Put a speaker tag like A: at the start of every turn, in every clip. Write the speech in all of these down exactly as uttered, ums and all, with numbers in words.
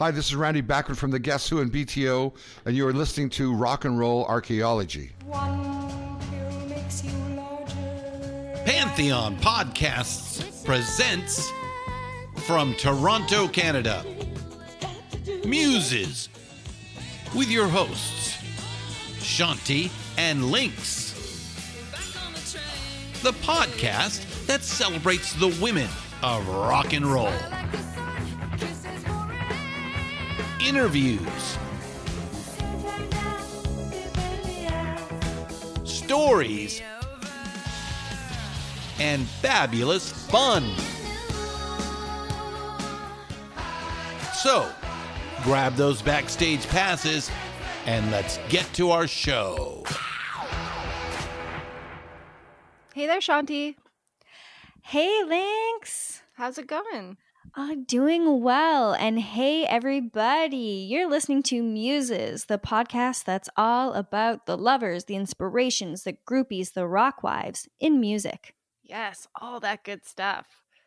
A: Hi, this is Randy Bachman from the Guess Who and B T O, and you are listening to Rock and Roll Archaeology.
B: Pantheon Podcasts presents from Toronto, Canada, Muses, with your hosts, Shanti and Lynx. The podcast that celebrates the women of rock and roll. Interviews, stories, and fabulous fun. So, grab those backstage passes and let's get to our show.
C: Hey there, Shanti.
D: Hey, Lynx.
C: How's it going?
D: Uh, doing well. And hey, everybody. You're listening to Muses, the podcast that's all about the lovers, the inspirations, the groupies, the rock wives in music.
C: Yes, all that good stuff.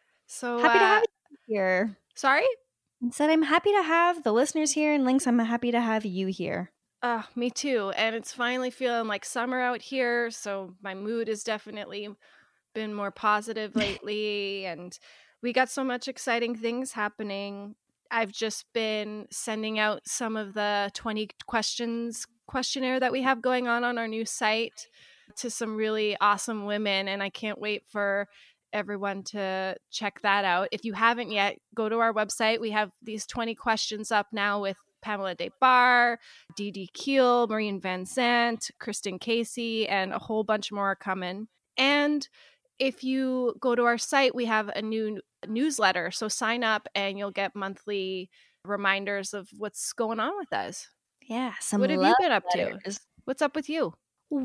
C: So
D: Happy
C: uh,
D: to have you here.
C: Sorry?
D: I said I'm happy to have the listeners here, and Lynx, I'm happy to have you here.
C: Uh, me too. And it's finally feeling like summer out here, so my mood has definitely been more positive lately, and we got so much exciting things happening. I've just been sending out some of the twenty questions questionnaire that we have going on on our new site to some really awesome women, and I can't wait for everyone to check that out. If you haven't yet, go to our website. We have these twenty questions up now with Pamela Des Barres, Dee Dee Keel, Maureen Van Zandt, Kristen Casey, and a whole bunch more are coming. And if you go to our site, we have a new newsletter. So sign up and you'll get monthly reminders of what's going on with us.
D: Yeah, some
C: What have you
D: love
C: been up
D: letters.
C: to? What's up with you?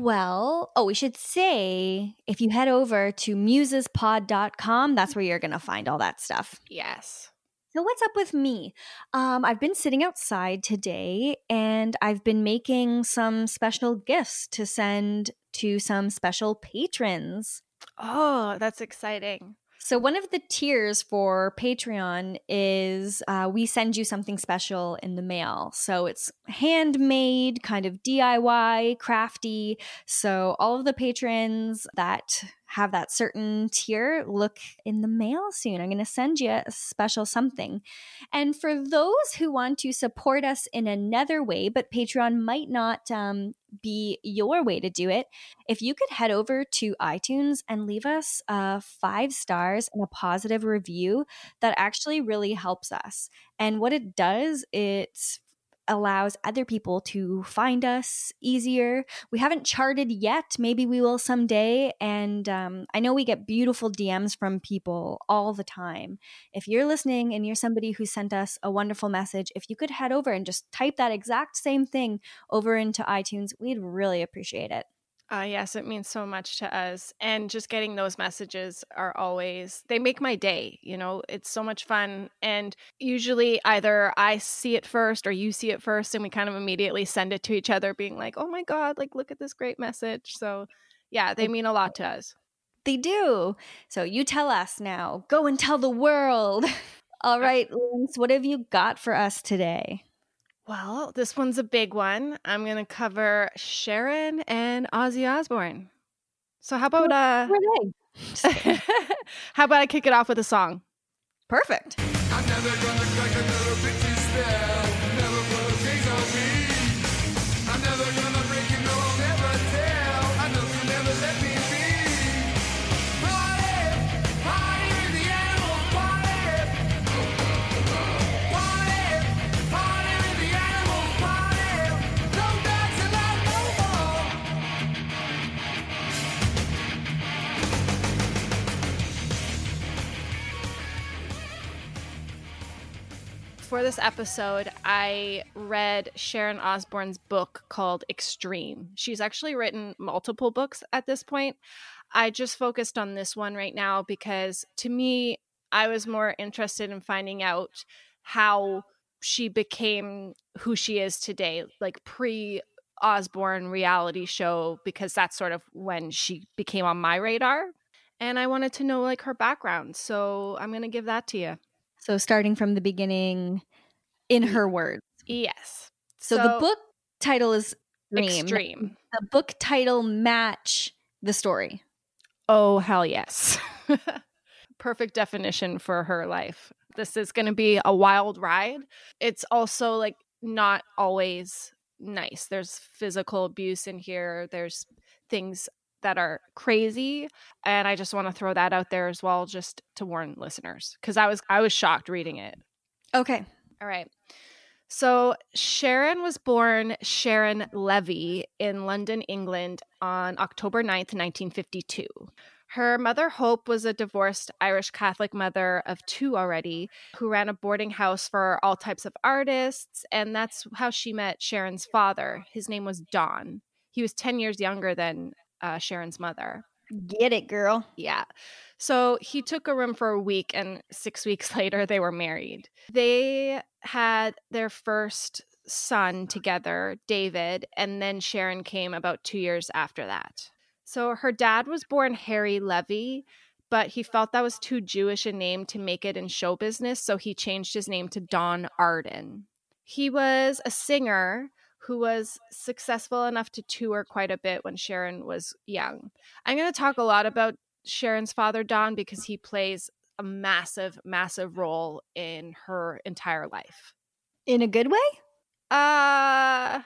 D: Well, oh, we should say if you head over to muses pod dot com, that's where you're going to find all that stuff.
C: Yes.
D: So what's up with me? Um, I've been sitting outside today and I've been making some special gifts to send to some special patrons.
C: Oh, that's exciting.
D: So one of the tiers for Patreon is uh, we send you something special in the mail. So it's handmade, kind of D I Y, crafty. So all of the patrons that have that certain tier, look in the mail soon. I'm going to send you a special something. And for those who want to support us in another way, but Patreon might not um, be your way to do it, if you could head over to iTunes and leave us uh, five stars and a positive review, that actually really helps us. And what it does, it's allows other people to find us easier. We haven't charted yet. Maybe we will someday. And um, I know we get beautiful D Ms from people all the time. If you're listening and you're somebody who sent us a wonderful message, if you could head over and just type that exact same thing over into iTunes, we'd really appreciate it.
C: Uh, yes, it means so much to us. And just getting those messages are always, they make my day. You know, it's so much fun. And usually either I see it first or you see it first, and we kind of immediately send it to each other being like, oh my God, like, look at this great message. So yeah, they mean a lot to us.
D: They do. So you tell us now. Go and tell the world. All right, Lynx, what have you got for us today?
C: Well, this one's a big one. I'm going to cover Sharon and Ozzy Osbourne. So how about uh how about I kick it off with a song?
D: Perfect.
E: I'm never gonna crack another bitch's spell. Never put a face on me. I'm never gonna break you, no, I'll never tell. I know you never let me be. Party, party with the animals, party. Party, party with the animals, party. Don't dance alone no more.
C: For this episode, I read Sharon Osbourne's book called Extreme. She's actually written multiple books at this point. I just focused on this one right now because to me, I was more interested in finding out how she became who she is today, like pre Osbourne reality show, because that's sort of when she became on my radar. And I wanted to know like her background. So I'm going to give that to you.
D: So starting from the beginning, in her words.
C: Yes.
D: So, the book title is Extreme.
C: Extreme.
D: The book title match the story.
C: Oh, hell yes. Perfect definition for her life. This is going to be a wild ride. It's also like not always nice. There's physical abuse in here. There's things that are crazy, and I just want to throw that out there as well, just to warn listeners, because I was I was shocked reading it.
D: Okay.
C: All right. So Sharon was born Sharon Levy in London, England on October ninth, nineteen fifty-two. Her mother, Hope, was a divorced Irish Catholic mother of two already who ran a boarding house for all types of artists, and that's how she met Sharon's father. His name was Don. He was ten years younger than uh, Sharon's mother.
D: Get it, girl.
C: Yeah. So he took a room for a week, and six weeks later, they were married. They had their first son together, David, and then Sharon came about two years after that. So her dad was born Harry Levy, but he felt that was too Jewish a name to make it in show business, so he changed his name to Don Arden. He was a singer who was successful enough to tour quite a bit when Sharon was young. I'm going to talk a lot about Sharon's father, Don, because he plays a massive, massive role in her entire life.
D: In a good way?
C: Uh,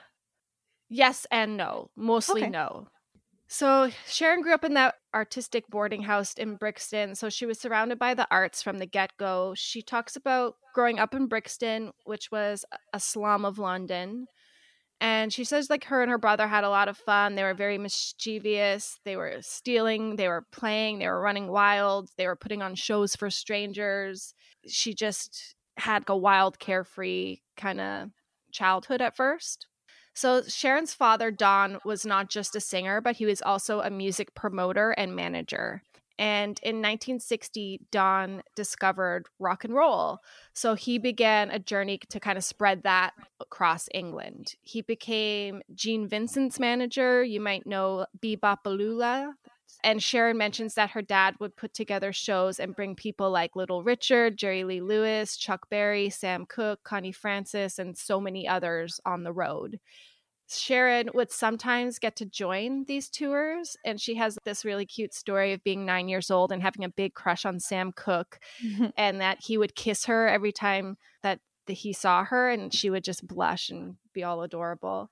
C: yes and no. Mostly
D: Okay.
C: no. So Sharon grew up in that artistic boarding house in Brixton, so she was surrounded by the arts from the get-go. She talks about growing up in Brixton, which was a slum of London. And she says like her and her brother had a lot of fun. They were very mischievous. They were stealing. They were playing. They were running wild. They were putting on shows for strangers. She just had a wild, carefree kind of childhood at first. So Sharon's father, Don, was not just a singer, but he was also a music promoter and manager. And in nineteen sixty, Don discovered rock and roll. So he began a journey to kind of spread that across England. He became Gene Vincent's manager. You might know Bebopalula. And Sharon mentions that her dad would put together shows and bring people like Little Richard, Jerry Lee Lewis, Chuck Berry, Sam Cooke, Connie Francis, and so many others on the road. Sharon would sometimes get to join these tours, and she has this really cute story of being nine years old and having a big crush on Sam Cooke, and that he would kiss her every time that he saw her, and she would just blush and be all adorable.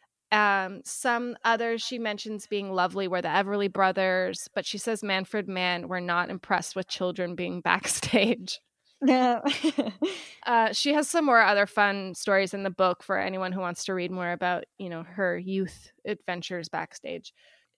C: Um, some others she mentions being lovely were the Everly Brothers, but she says Manfred Mann were not impressed with children being backstage.
D: Yeah.
C: Uh, she has some more other fun stories in the book for anyone who wants to read more about, you know, her youth adventures backstage.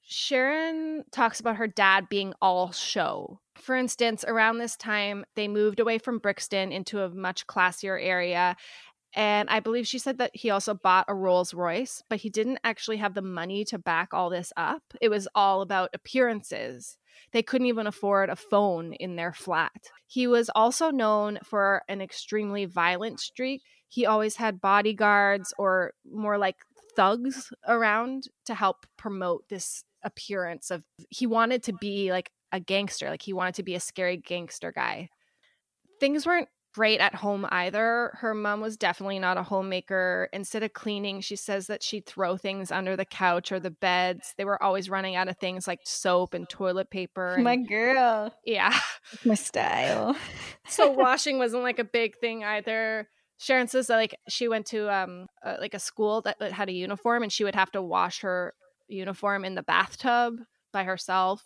C: Sharon talks about her dad being all show. For instance, around this time, they moved away from Brixton into a much classier area. And I believe she said that he also bought a Rolls Royce, but he didn't actually have the money to back all this up. It was all about appearances. They couldn't even afford a phone in their flat. He was also known for an extremely violent streak. He always had bodyguards or more like thugs around to help promote this appearance of he wanted to be like a gangster, like he wanted to be a scary gangster guy. Things weren't great at home either. Her mom was definitely not a homemaker. Instead of cleaning, she says that she'd throw things under the couch or the beds. They were always running out of things like soap and toilet paper. And,
D: My girl.
C: yeah.
D: My style.
C: So washing wasn't like a big thing either. Sharon says that like she went to um uh, like a school that had a uniform, and she would have to wash her uniform in the bathtub by herself.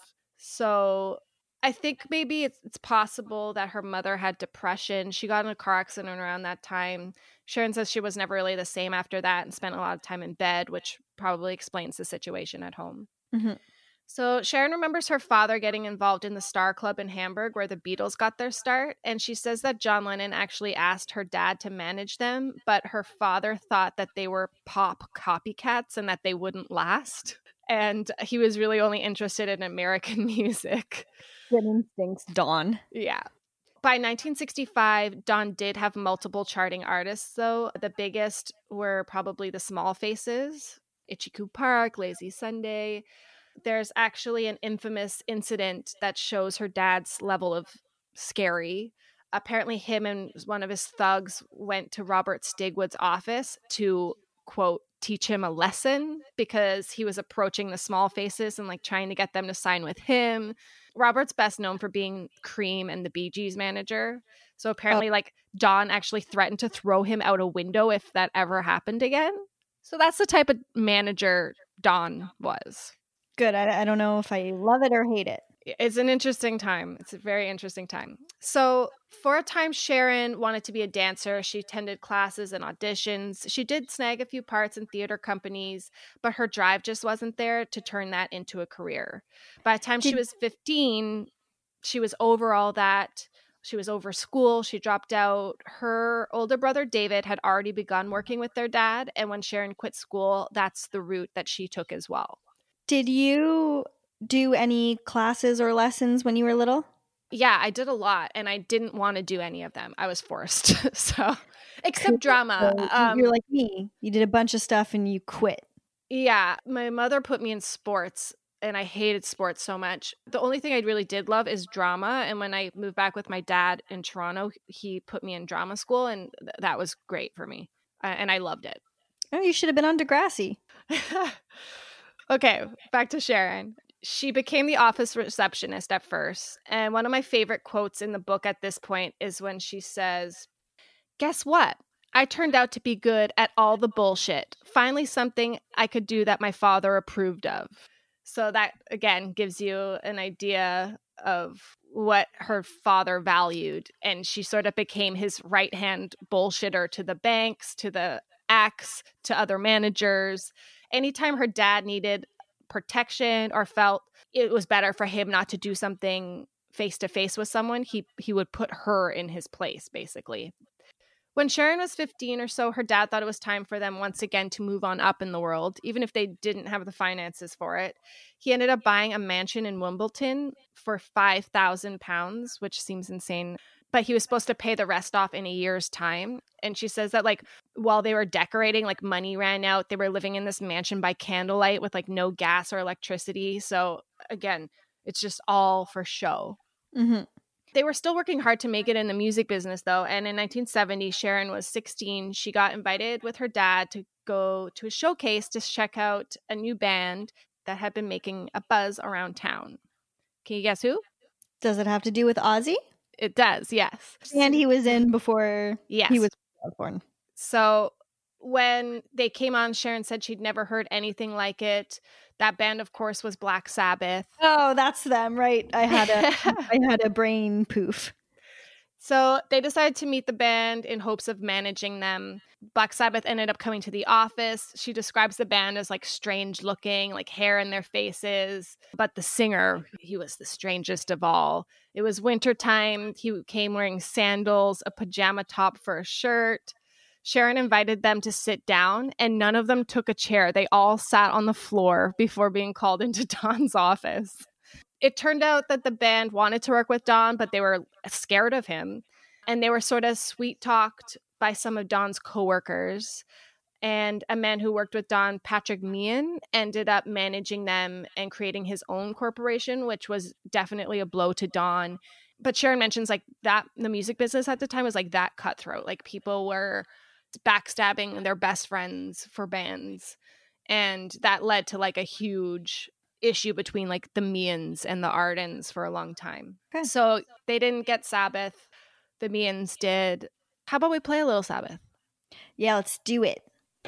C: So I think maybe it's, it's possible that her mother had depression. She got in a car accident around that time. Sharon says she was never really the same after that and spent a lot of time in bed, which probably explains the situation at home.
D: Mm-hmm.
C: So Sharon remembers her father getting involved in the Star Club in Hamburg, where the Beatles got their start. And she says that John Lennon actually asked her dad to manage them, but her father thought that they were pop copycats and that they wouldn't last. And he was really only interested in American music.
D: Good instincts, Dawn.
C: Yeah. By nineteen sixty-five, Dawn did have multiple charting artists, though. The biggest were probably the Small Faces, Itchy Coo Park, Lazy Sunday. There's actually an infamous incident that shows her dad's level of scary. apparently him and one of his thugs went to Robert Stigwood's office to, quote, teach him a lesson because he was approaching the small faces and like trying to get them to sign with him. Robert's best known for being Cream and the Bee Gees manager. So apparently, oh. like, Don actually threatened to throw him out a window if that ever happened again. So that's the type of manager Don was.
D: Good. I, I don't know if I love it or hate it.
C: It's an interesting time. It's a very interesting time. So for a time, Sharon wanted to be a dancer. She attended classes and auditions. She did snag a few parts in theater companies, but her drive just wasn't there to turn that into a career. By the time did- she was fifteen, she was over all that. She was over school. She dropped out. Her older brother, David, had already begun working with their dad. And when Sharon quit school, that's the route that she took as well.
D: Did you do any classes or lessons when you were little?
C: Yeah, I did a lot, and I didn't want to do any of them. I was forced. so, except drama.
D: So
C: um,
D: you're like me. You did a bunch of stuff and you quit.
C: Yeah, my mother put me in sports, and I hated sports so much. The only thing I really did love is drama, and when I moved back with my dad in Toronto, he put me in drama school, and th- that was great for me, uh, and I loved it.
D: Oh, you should have been on Degrassi.
C: Okay, back to Sharon. She became the office receptionist at first, and one of my favorite quotes in the book at this point is when she says, "Guess what? I turned out to be good at all the bullshit. Finally something I could do that my father approved of." So that, again, gives you an idea of what her father valued, and she sort of became his right-hand bullshitter to the banks, to the ex, to other managers. Anytime her dad needed protection or felt it was better for him not to do something face to face with someone, he he would put her in his place, basically. When Sharon was fifteen or so, her dad thought it was time for them once again to move on up in the world, even if they didn't have the finances for it. He ended up buying a mansion in Wimbledon for five thousand pounds, which seems insane. But he was supposed to pay the rest off in a year's time. And she says that, like, while they were decorating, like, money ran out. They were living in this mansion by candlelight with, like, no gas or electricity. So, again, it's just all for show.
D: Mm-hmm.
C: They were still working hard to make it in the music business, though. And in nineteen seventy, Sharon was sixteen. She got invited with her dad to go to a showcase to check out a new band that had been making a buzz around town. Can you guess who?
D: Does it have to do with Ozzy?
C: It does, yes.
D: And he was in before
C: yes.
D: he was born.
C: So when they came on, Sharon said she'd never heard anything like it. That band, of course, was Black Sabbath.
D: Oh, that's them, right? I had a I had a brain poof.
C: So they decided to meet the band in hopes of managing them. Black Sabbath ended up coming to the office. She describes the band as like strange looking, like hair in their faces. But the singer, he was the strangest of all. It was wintertime. He came wearing sandals, a pajama top for a shirt. Sharon invited them to sit down, and none of them took a chair. They all sat on the floor before being called into Don's office. It turned out that the band wanted to work with Don, but they were scared of him. And they were sort of sweet-talked by some of Don's coworkers. And a man who worked with Don, Patrick Meehan, ended up managing them and creating his own corporation, which was definitely a blow to Don. But Sharon mentions like that the music business at the time was like that cutthroat. Like people were backstabbing their best friends for bands. And that led to like a huge issue between like the Meehans and the Ardens for a long time. Okay. So they didn't get Sabbath. The Meehans did. How about we play a little Sabbath?
D: Yeah, let's do it.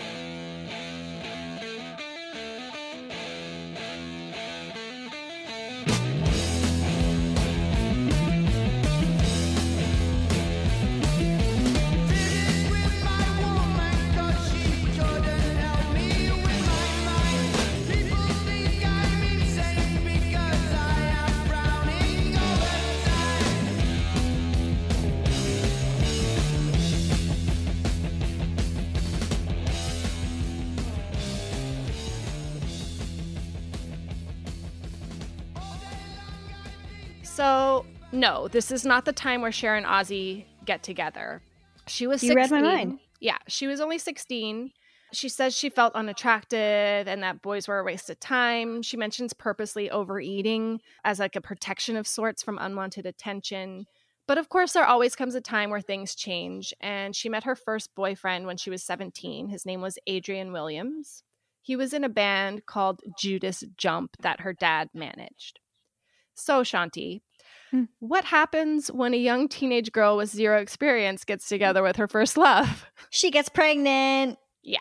C: So, no, this is not the time where Sharon and Ozzy get together. She was
D: you
C: sixteen.
D: read my mind.
C: Yeah, she was only sixteen. She says she felt unattractive and that boys were a waste of time. She mentions purposely overeating as like a protection of sorts from unwanted attention. But of course, there always comes a time where things change, and she met her first boyfriend when she was seventeen. His name was Adrian Williams. He was in a band called Judas Jump that her dad managed. So, Shanti,
D: Hmm.
C: what happens when a young teenage girl with zero experience gets together with her first love?
D: She gets pregnant.
C: Yeah.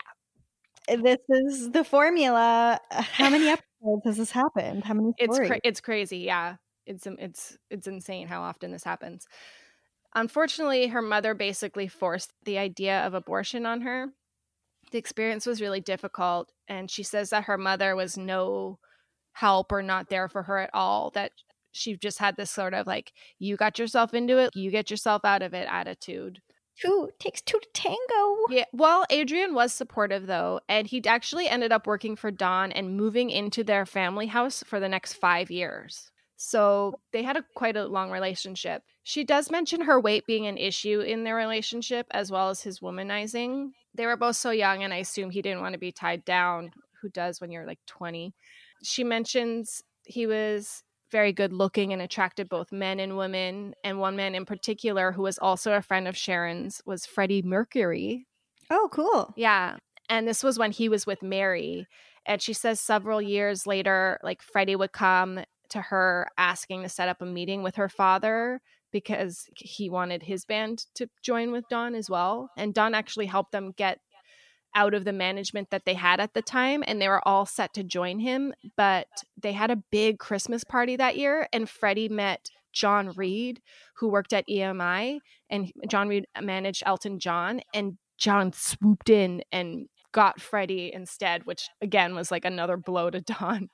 D: This is the formula. How many episodes has this happened? How many
C: It's
D: stories?
C: cra- it's crazy, yeah. It's it's it's insane how often this happens. Unfortunately, her mother basically forced the idea of abortion on her. The experience was really difficult, and she says that her mother was no help or not there for her at all, that she just had this sort of like, you got yourself into it, you get yourself out of it attitude.
D: Two takes two to tango.
C: Yeah, well, Adrian was supportive though, and he'd actually ended up working for Dawn and moving into their family house for the next five years. So they had a quite a long relationship. She does mention her weight being an issue in their relationship, as well as his womanizing. They were both so young, and I assume he didn't want to be tied down. Who does when you're like twenty? She mentions he was very good looking and attracted both men and women. And one man in particular, who was also a friend of Sharon's, was Freddie Mercury.
D: Oh, cool.
C: Yeah. And this was when he was with Mary. And she says several years later, like Freddie would come to her asking to set up a meeting with her father because he wanted his band to join with Dawn as well. And Dawn actually helped them get out of the management that they had at the time, and they were all set to join him. But they had a big Christmas party that year, and Freddie met John Reed, who worked at E M I, and John Reed managed Elton John, and John swooped in and got Freddie instead, which again was like another blow to Dawn.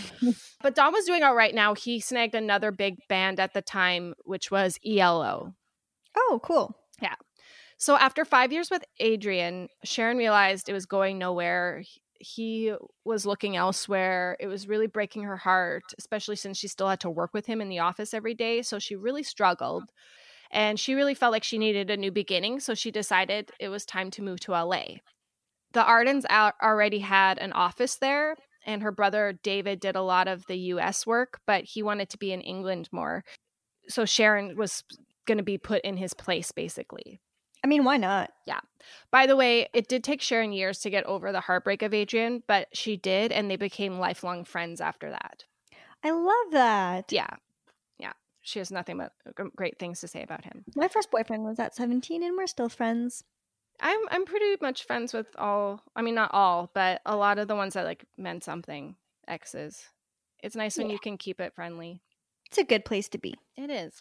C: But Dawn was doing all right now. He snagged another big band at the time, which was E L O.
D: Oh, cool.
C: So after five years with Adrian, Sharon realized it was going nowhere. He was looking elsewhere. It was really breaking her heart, especially since she still had to work with him in the office every day. So she really struggled. And she really felt like she needed a new beginning. So she decided it was time to move to L A. The Ardens al- already had an office there, and her brother David did a lot of the U S work, but he wanted to be in England more. So Sharon was going to be put in his place, basically.
D: I mean, why not?
C: By the way, it did take Sharon years to get over the heartbreak of Adrian, but she did, and they became lifelong friends after that.
D: I love that.
C: Yeah. Yeah. She has nothing but great things to say about him.
D: My first boyfriend was at seventeen, and we're still friends.
C: I'm I'm pretty much friends with all, I mean, not all, but a lot of the ones that like meant something, exes. It's nice when
D: Yeah.
C: you can keep it friendly.
D: It's a good place to be.
C: It is.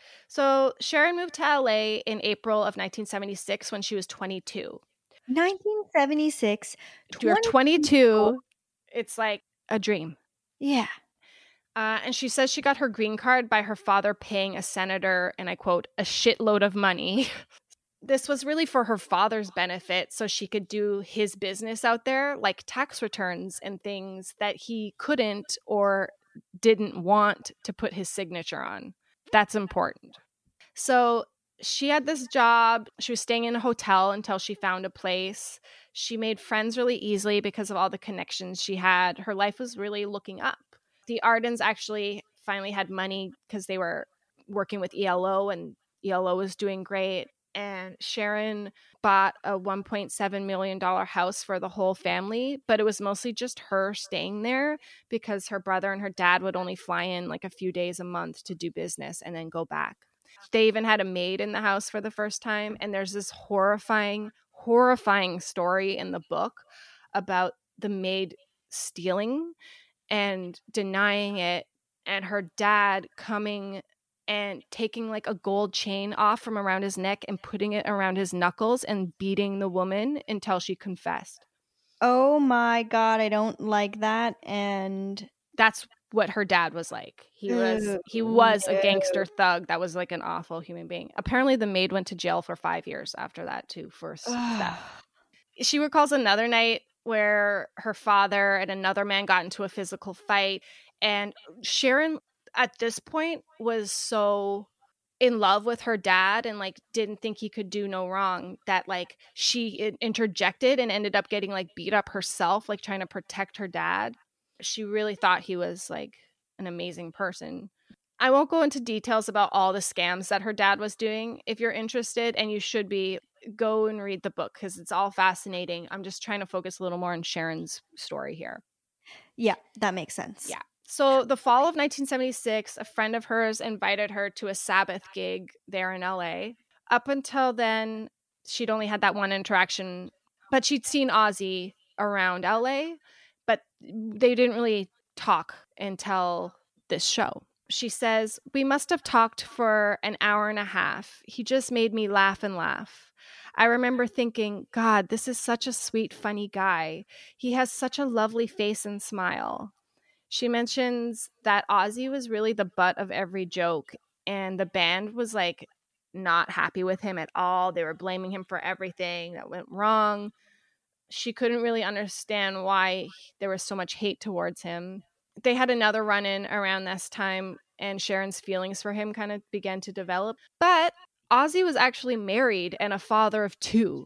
C: So Sharon moved to L A in April of nineteen seventy-six when she was twenty-two.
D: nineteen seventy-six.
C: You're
D: twenty
C: twenty-two. It's like a dream.
D: Yeah.
C: Uh, and she says she got her green card by her father paying a senator, and I quote, a shitload of money. This was really for her father's benefit, so she could do his business out there, like tax returns and things that he couldn't or didn't want to put his signature on. That's important. So she had this job. She was staying in a hotel until she found a place. She made friends really easily because of all the connections she had. Her life was really looking up. The Ardens actually finally had money because they were working with E L O, and E L O was doing great. And Sharon bought a one point seven million dollars house for the whole family, but it was mostly just her staying there because her brother and her dad would only fly in like a few days a month to do business and then go back. They even had a maid in the house for the first time. And there's this horrifying, horrifying story in the book about the maid stealing and denying it, and her dad coming and taking like a gold chain off from around his neck and putting it around his knuckles and beating the woman until she confessed.
D: Oh my God, I don't like that. And
C: That's what her dad was like. He was
D: Ew,
C: he was
D: no.
C: a gangster thug that was like an awful human being. Apparently the maid went to jail for five years after that too for theft. She recalls another night where her father and another man got into a physical fight, and Sharon at this point was so in love with her dad and like didn't think he could do no wrong that like she interjected and ended up getting like beat up herself, like trying to protect her dad. She really thought he was like an amazing person. I won't go into details about all the scams that her dad was doing. If you're interested, and you should be, go and read the book because it's all fascinating. I'm just trying to focus a little more on Sharon's story here.
D: Yeah, that makes sense.
C: Yeah. So the fall of nineteen seventy-six, a friend of hers invited her to a Sabbath gig there in L A. Up until then, she'd only had that one interaction, but she'd seen Ozzy around L A, but they didn't really talk until this show. She says, "We must have talked for an hour and a half. He just made me laugh and laugh. I remember thinking, God, this is such a sweet, funny guy. He has such a lovely face and smile." She mentions that Ozzy was really the butt of every joke, and the band was like not happy with him at all. They were blaming him for everything that went wrong. She couldn't really understand why there was so much hate towards him. They had another run-in around this time, and Sharon's feelings for him kind of began to develop. But Ozzy was actually married and a father of two.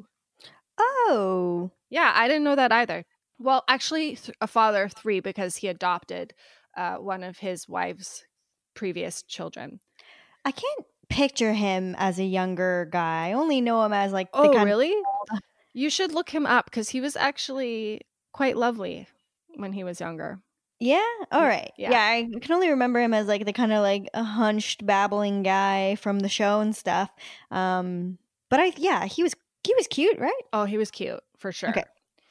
D: Oh.
C: Yeah, I didn't know that either. Well, actually, th- a father of three because he adopted uh, one of his wife's previous children.
D: I can't picture him as a younger guy. I only know him as like the
C: Oh,
D: kind
C: really? You should look him up because he was actually quite lovely when he was younger.
D: Yeah. All right.
C: Yeah.
D: Yeah. I can only remember him as like the kind of like a hunched, babbling guy from the show and stuff. Um, but I yeah, he was he was cute, right?
C: Oh, he was cute for sure.
D: Okay.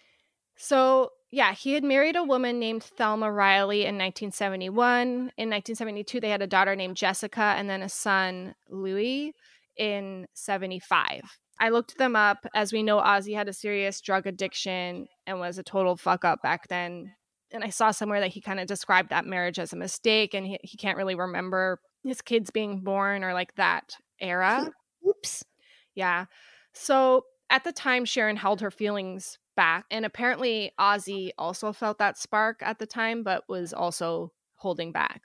C: So, yeah, he had married a woman named Thelma Riley in nineteen seventy-one. In nineteen seventy-two, they had a daughter named Jessica and then a son, Louis, in seventy-five. I looked them up. As we know, Ozzy had a serious drug addiction and was a total fuck up back then. And I saw somewhere that he kind of described that marriage as a mistake, and he, he can't really remember his kids being born or like that era.
D: Oops.
C: Yeah. So at the time, Sharon held her feelings back. And apparently Ozzy also felt that spark at the time, but was also holding back.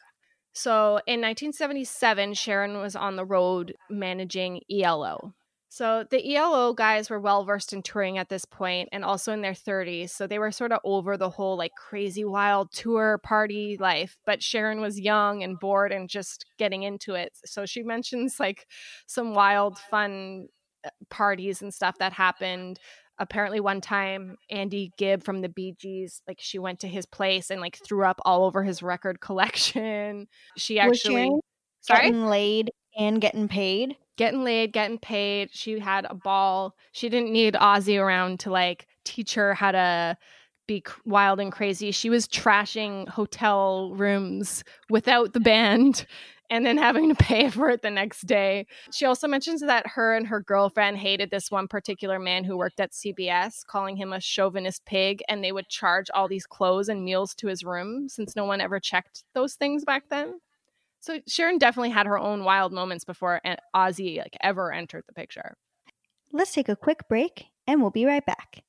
C: So in nineteen seventy-seven, Sharon was on the road managing E L O. So the E L O guys were well versed in touring at this point and also in their thirties. So they were sort of over the whole like crazy wild tour party life. But Sharon was young and bored and just getting into it. So she mentions like some wild fun parties and stuff that happened. Apparently one time Andy Gibb from the Bee Gees, like she went to his place and like threw up all over his record collection. She
D: Was
C: actually
D: Sharon
C: sorry
D: getting laid and getting paid?
C: getting laid, getting paid. She had a ball. She didn't need Ozzy around to like teach her how to be c- wild and crazy. She was trashing hotel rooms without the band and then having to pay for it the next day. She also mentions that her and her girlfriend hated this one particular man who worked at C B S, calling him a chauvinist pig, and they would charge all these clothes and meals to his room since no one ever checked those things back then. So Sharon definitely had her own wild moments before An- Ozzy like ever entered the picture.
D: Let's take a quick break and we'll be right back.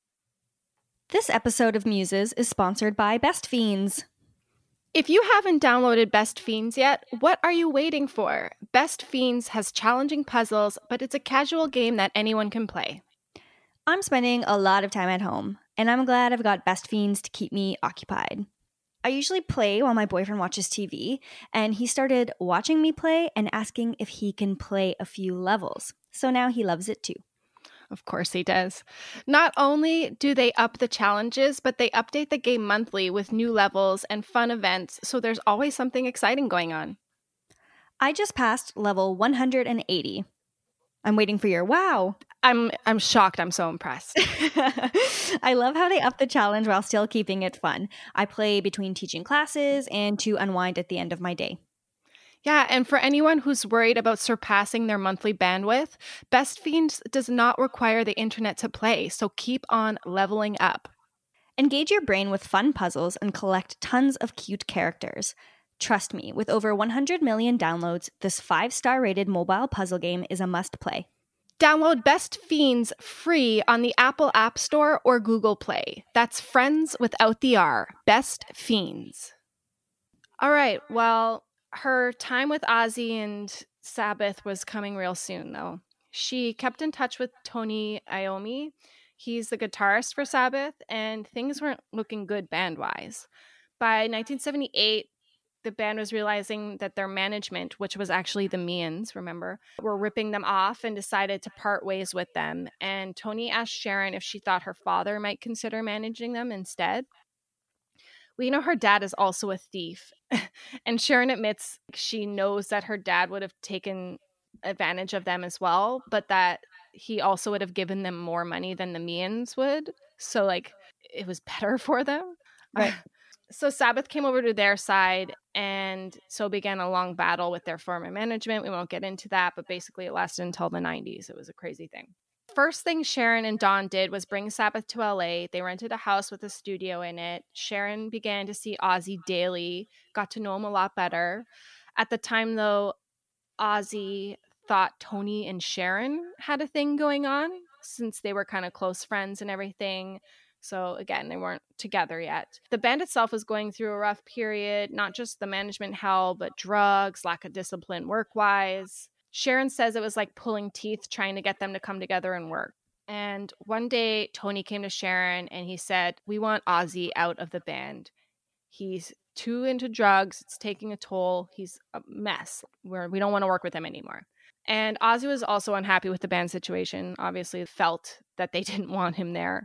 D: This episode of Muses is sponsored by Best Fiends.
C: If you haven't downloaded Best Fiends yet, what are you waiting for? Best Fiends has challenging puzzles, but it's a casual game that anyone can play.
D: I'm spending a lot of time at home, and I'm glad I've got Best Fiends to keep me occupied. I usually play while my boyfriend watches T V, and he started watching me play and asking if he can play a few levels. So now he loves it too.
C: Of course he does. Not only do they up the challenges, but they update the game monthly with new levels and fun events, so there's always something exciting going on.
D: I just passed level one hundred eighty. I'm waiting for your wow.
C: I'm I'm shocked. I'm so impressed.
D: I love how they up the challenge while still keeping it fun. I play between teaching classes and to unwind at the end of my day.
C: Yeah, and for anyone who's worried about surpassing their monthly bandwidth, Best Fiends does not require the internet to play, so keep on leveling up.
D: Engage your brain with fun puzzles and collect tons of cute characters. Trust me, with over one hundred million downloads, this five-star rated mobile puzzle game is a must-play.
C: Download Best Fiends free on the Apple App Store or Google Play. That's friends without the R. Best Fiends. All right, well, her time with Ozzy and Sabbath was coming real soon, though. She kept in touch with Tony Iommi. He's the guitarist for Sabbath, and things weren't looking good band-wise. By nineteen seventy-eight, the band was realizing that their management, which was actually the Means, remember, were ripping them off and decided to part ways with them. And Tony asked Sharon if she thought her father might consider managing them instead. We know her dad is also a thief. And Sharon admits she knows that her dad would have taken advantage of them as well, but that he also would have given them more money than the Means would. So, like, it was better for them.
D: Right.
C: So Sabbath came over to their side, and so began a long battle with their former management. We won't get into that, but basically it lasted until the nineties. It was a crazy thing. First thing Sharon and Dawn did was bring Sabbath to L A. They rented a house with a studio in it. Sharon began to see Ozzy daily, got to know him a lot better. At the time, though, Ozzy thought Tony and Sharon had a thing going on since they were kind of close friends and everything. So again, they weren't together yet. The band itself was going through a rough period, not just the management hell, but drugs, lack of discipline work-wise. Sharon says it was like pulling teeth trying to get them to come together and work. And one day, Tony came to Sharon and he said, "We want Ozzy out of the band. He's too into drugs. It's taking a toll. He's a mess. We're, we don't want to work with him anymore." And Ozzy was also unhappy with the band situation, obviously felt that they didn't want him there.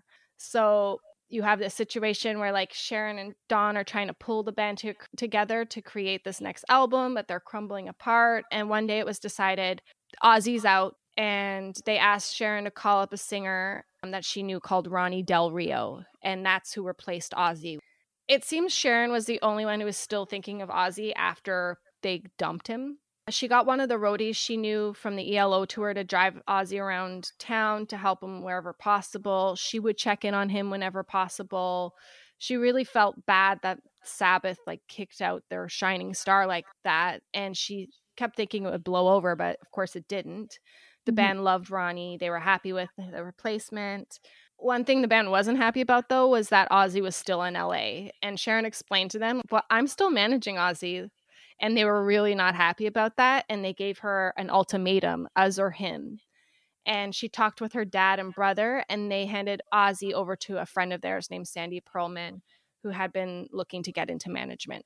C: So you have this situation where like Sharon and Dawn are trying to pull the band to, together to create this next album, but they're crumbling apart. And one day it was decided Ozzy's out, and they asked Sharon to call up a singer um, that she knew called Ronnie Del Rio. And that's who replaced Ozzy. It seems Sharon was the only one who was still thinking of Ozzy after they dumped him. She got one of the roadies she knew from the E L O tour to drive Ozzy around town to help him wherever possible. She would check in on him whenever possible. She really felt bad that Sabbath like kicked out their shining star like that. And she kept thinking it would blow over, but of course it didn't. The mm-hmm. band loved Ronnie. They were happy with the replacement. One thing the band wasn't happy about, though, was that Ozzy was still in L A. And Sharon explained to them, "Well, I'm still managing Ozzy." And they were really not happy about that. And they gave her an ultimatum, us or him. And she talked with her dad and brother, and they handed Ozzy over to a friend of theirs named Sandy Pearlman, who had been looking to get into management.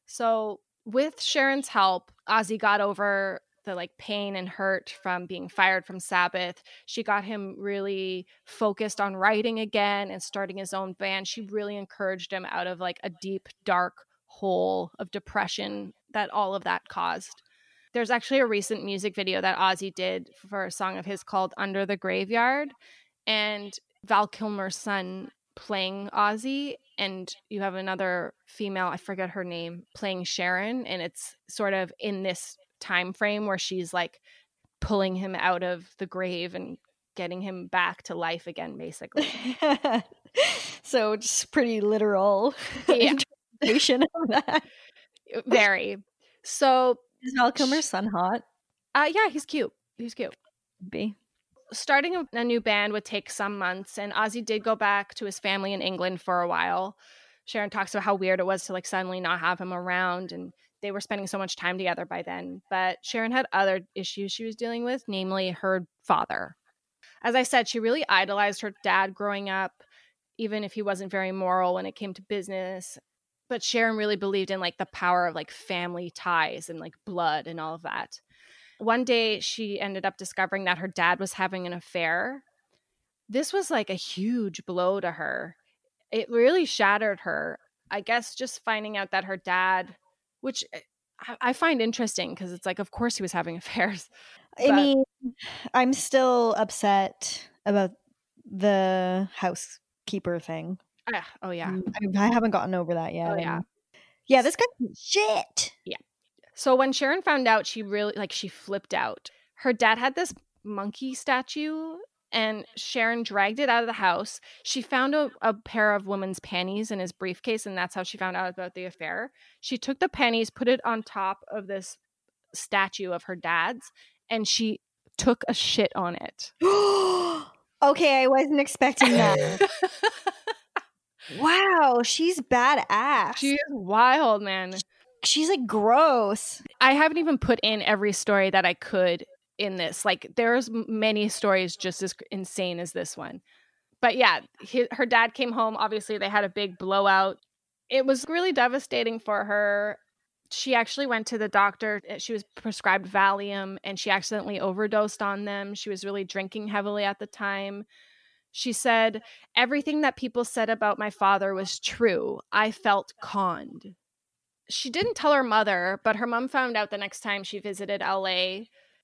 C: So with Sharon's help, Ozzy got over the like pain and hurt from being fired from Sabbath. She got him really focused on writing again and starting his own band. She really encouraged him out of like a deep, dark hole of depression that all of that caused. There's actually a recent music video that Ozzy did for a song of his called Under the Graveyard, and Val Kilmer's son playing Ozzy, and you have another female, I forget her name, playing Sharon, and it's sort of in this time frame where she's like pulling him out of the grave and getting him back to life again, basically.
D: So just pretty literal
C: yeah.
D: interpretation of that.
C: Very. So
D: is Val Kilmer's son hot?
C: Uh, yeah, he's cute. He's cute.
D: Be.
C: Starting a, a new band would take some months, and Ozzy did go back to his family in England for a while. Sharon talks about how weird it was to like suddenly not have him around, and they were spending so much time together by then. But Sharon had other issues she was dealing with, namely her father. As I said, she really idolized her dad growing up, even if he wasn't very moral when it came to business. But Sharon really believed in like the power of like family ties and like blood and all of that. One day she ended up discovering that her dad was having an affair. This was like a huge blow to her. It really shattered her. I guess just finding out that her dad, which I find interesting because it's like, of course he was having affairs.
D: I but... mean, I'm still upset about the housekeeper thing.
C: Uh, oh, yeah.
D: I, I haven't gotten over that yet.
C: Oh, yeah.
D: Yeah, this guy's shit.
C: Yeah. So when Sharon found out, she really, like, she flipped out. Her dad had this monkey statue, and Sharon dragged it out of the house. She found a, a pair of women's panties in his briefcase, and that's how she found out about the affair. She took the panties, put it on top of this statue of her dad's, and she took a shit on it.
D: Okay, I wasn't expecting that. Wow, she's badass.
C: She is wild, man.
D: She's like gross.
C: I haven't even put in every story that I could in this. Like, there's many stories just as insane as this one. But yeah, he, her dad came home. Obviously, they had a big blowout. It was really devastating for her. She actually went to the doctor. She was prescribed Valium and she accidentally overdosed on them. She was really drinking heavily at the time. She said, everything that people said about my father was true. I felt conned. She didn't tell her mother, but her mom found out the next time she visited L A.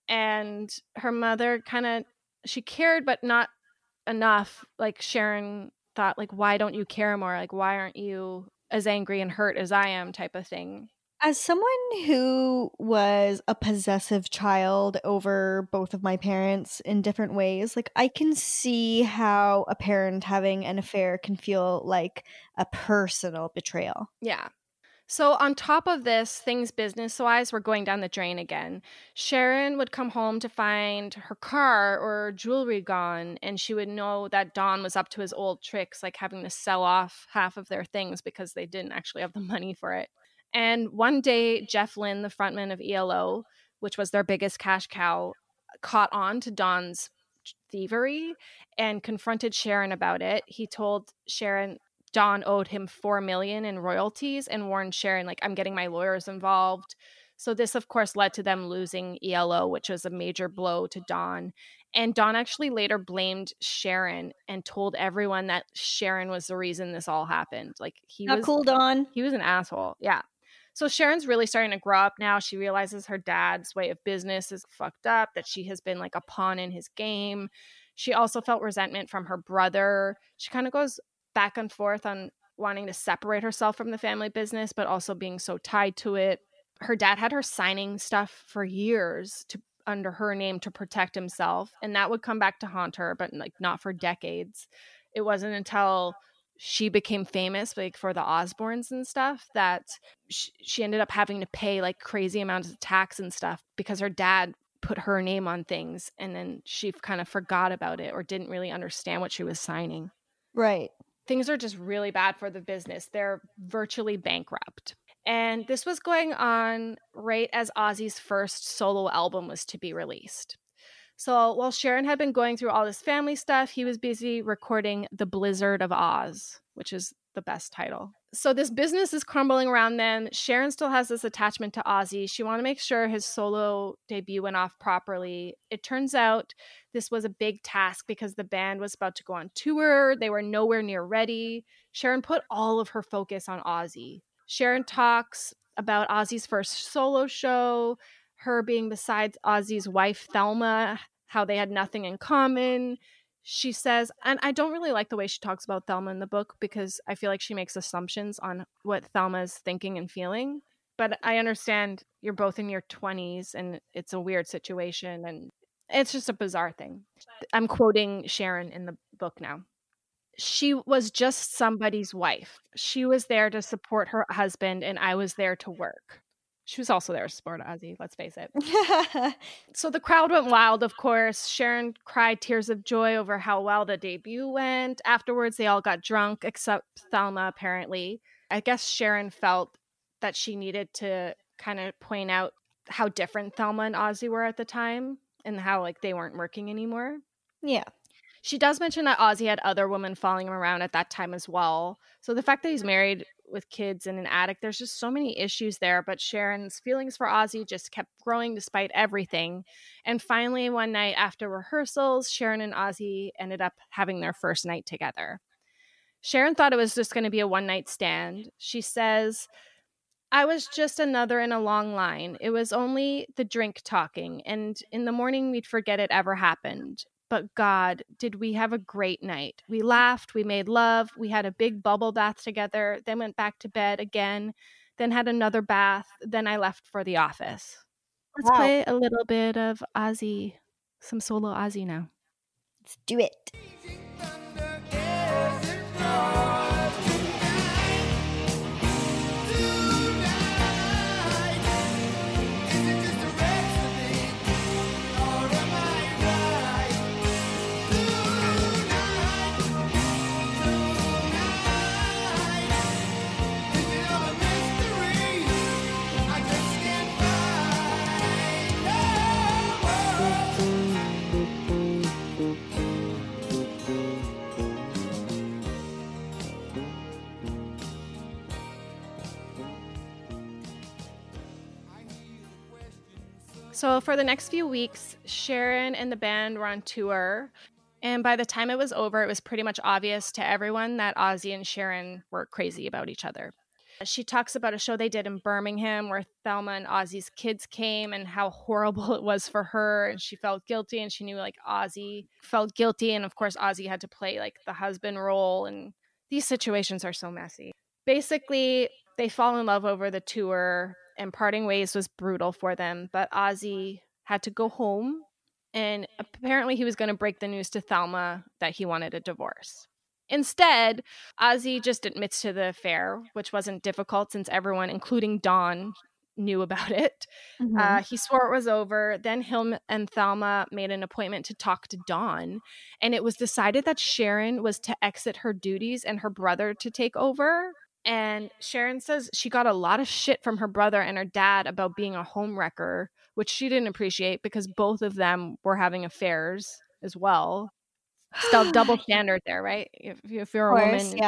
C: And her mother kind of, she cared, but not enough. Like Sharon thought, like, why don't you care more? Like, why aren't you as angry and hurt as I am, type of thing.
D: As someone who was a possessive child over both of my parents in different ways, like I can see how a parent having an affair can feel like a personal betrayal.
C: Yeah. So on top of this, things business-wise were going down the drain again. Sharon would come home to find her car or jewelry gone, and she would know that Don was up to his old tricks, like having to sell off half of their things because they didn't actually have the money for it. And one day, Jeff Lynne, the frontman of E L O, which was their biggest cash cow, caught on to Don's thievery and confronted Sharon about it. He told Sharon Don owed him four million dollars in royalties and warned Sharon, like, I'm getting my lawyers involved. So this, of course, led to them losing E L O, which was a major blow to Don. And Don actually later blamed Sharon and told everyone that Sharon was the reason this all happened. Like, he
D: Not
C: was
D: cool, Don.
C: He was an asshole. Yeah. So Sharon's really starting to grow up now. She realizes her dad's way of business is fucked up, that she has been like a pawn in his game. She also felt resentment from her brother. She kind of goes back and forth on wanting to separate herself from the family business, but also being so tied to it. Her dad had her signing stuff for years to under her name to protect himself, and that would come back to haunt her, but like not for decades. It wasn't until she became famous, like for the Osbournes and stuff, that sh- she ended up having to pay like crazy amounts of tax and stuff because her dad put her name on things, and then she kind of forgot about it or didn't really understand what she was signing.
D: Right.
C: Things are just really bad for the business. They're virtually bankrupt. And this was going on right as Ozzy's first solo album was to be released. So while Sharon had been going through all this family stuff, he was busy recording The Blizzard of Oz, which is the best title. So this business is crumbling around them. Sharon still has this attachment to Ozzy. She wanted to make sure his solo debut went off properly. It turns out this was a big task because the band was about to go on tour. They were nowhere near ready. Sharon put all of her focus on Ozzy. Sharon talks about Ozzy's first solo show, her being besides Ozzy's wife, Thelma, how they had nothing in common. She says, and I don't really like the way she talks about Thelma in the book because I feel like she makes assumptions on what Thelma's thinking and feeling. But I understand you're both in your twenties and it's a weird situation and it's just a bizarre thing. I'm quoting Sharon in the book now. She was just somebody's wife. She was there to support her husband and I was there to work. She was also there to support Ozzy, let's face it. So the crowd went wild, of course. Sharon cried tears of joy over how well the debut went. Afterwards, they all got drunk, except Thelma, apparently. I guess Sharon felt that she needed to kind of point out how different Thelma and Ozzy were at the time and how, like, they weren't working anymore.
D: Yeah.
C: She does mention that Ozzy had other women following him around at that time as well. So the fact that he's married with kids and an addict, there's just so many issues there. But Sharon's feelings for Ozzy just kept growing despite everything. And finally, one night after rehearsals, Sharon and Ozzy ended up having their first night together. Sharon thought it was just going to be a one-night stand. She says, I was just another in a long line. It was only the drink talking. And in the morning, we'd forget it ever happened. But God, did we have a great night. We laughed, we made love, we had a big bubble bath together, then went back to bed again, then had another bath, then I left for the office. Let's
D: Wow.
C: play a little bit of Ozzy, some solo Ozzy now.
D: Let's do it.
C: So for the next few weeks, Sharon and the band were on tour. And by the time it was over, it was pretty much obvious to everyone that Ozzy and Sharon were crazy about each other. She talks about a show they did in Birmingham where Thelma and Ozzy's kids came and how horrible it was for her. And she felt guilty, and she knew like Ozzy felt guilty. And of course, Ozzy had to play like the husband role. And these situations are so messy. Basically, they fall in love over the tour, and parting ways was brutal for them. But Ozzy had to go home, and apparently he was going to break the news to Thelma that he wanted a divorce. Instead, Ozzy just admits to the affair, which wasn't difficult since everyone, including Dawn, knew about it.
D: Mhm.
C: Uh, he swore it was over. Then him and Thelma made an appointment to talk to Dawn, and it was decided that Sharon was to exit her duties and her brother to take over. And Sharon says she got a lot of shit from her brother and her dad about being a homewrecker, which she didn't appreciate because both of them were having affairs as well. Still double standard there, right? If, if you're a
D: Of course,
C: woman.
D: yeah.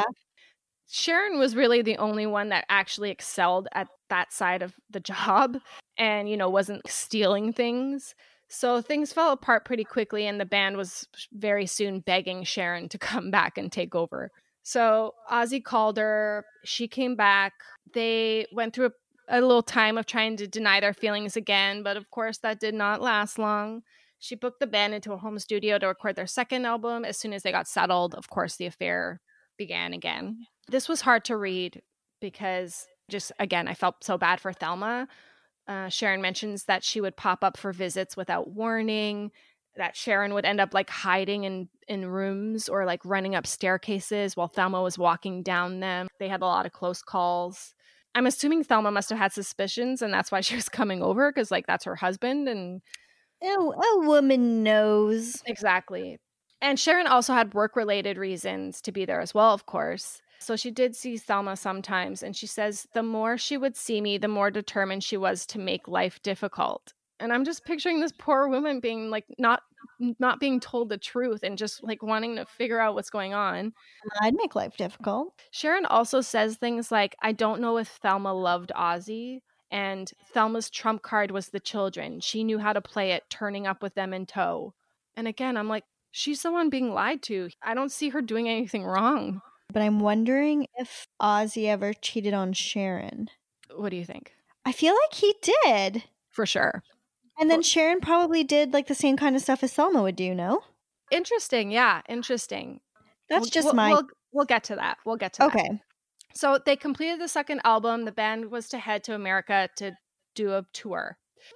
C: Sharon was really the only one that actually excelled at that side of the job and, you know, wasn't stealing things. So things fell apart pretty quickly, and the band was very soon begging Sharon to come back and take over. So Ozzy called her. She came back. They went through a, a little time of trying to deny their feelings again, but of course that did not last long. She booked the band into a home studio to record their second album. As soon as they got settled, of course, the affair began again. This was hard to read because just, again, I felt so bad for Thelma. Uh, Sharon mentions that she would pop up for visits without warning, that Sharon would end up like hiding in, in rooms or like running up staircases while Thelma was walking down them. They had a lot of close calls. I'm assuming Thelma must have had suspicions, and that's why she was coming over, because like that's her husband. And
D: Oh, a woman knows.
C: exactly. And Sharon also had work-related reasons to be there as well, of course. So she did see Thelma sometimes, and she says the more she would see me, the more determined she was to make life difficult. And I'm just picturing this poor woman being like not not being told the truth and just like wanting to figure out what's going on.
D: I'd make life difficult.
C: Sharon also says things like, I don't know if Thelma loved Ozzy, and Thelma's trump card was the children. She knew how to play it, turning up with them in tow. And again, I'm like, she's the one being lied to. I don't see her doing anything wrong.
D: But I'm wondering if Ozzy ever cheated on Sharon.
C: What do you think?
D: I feel like he did.
C: For sure.
D: And then Sharon probably did like the same kind of stuff as Thelma would do, no?
C: Interesting. Yeah, interesting.
D: That's
C: We'll-
D: just
C: we'll,
D: my...
C: We'll, we'll get to that. We'll get to that.
D: Okay.
C: So they completed the second album. The band was to head to America to do a tour.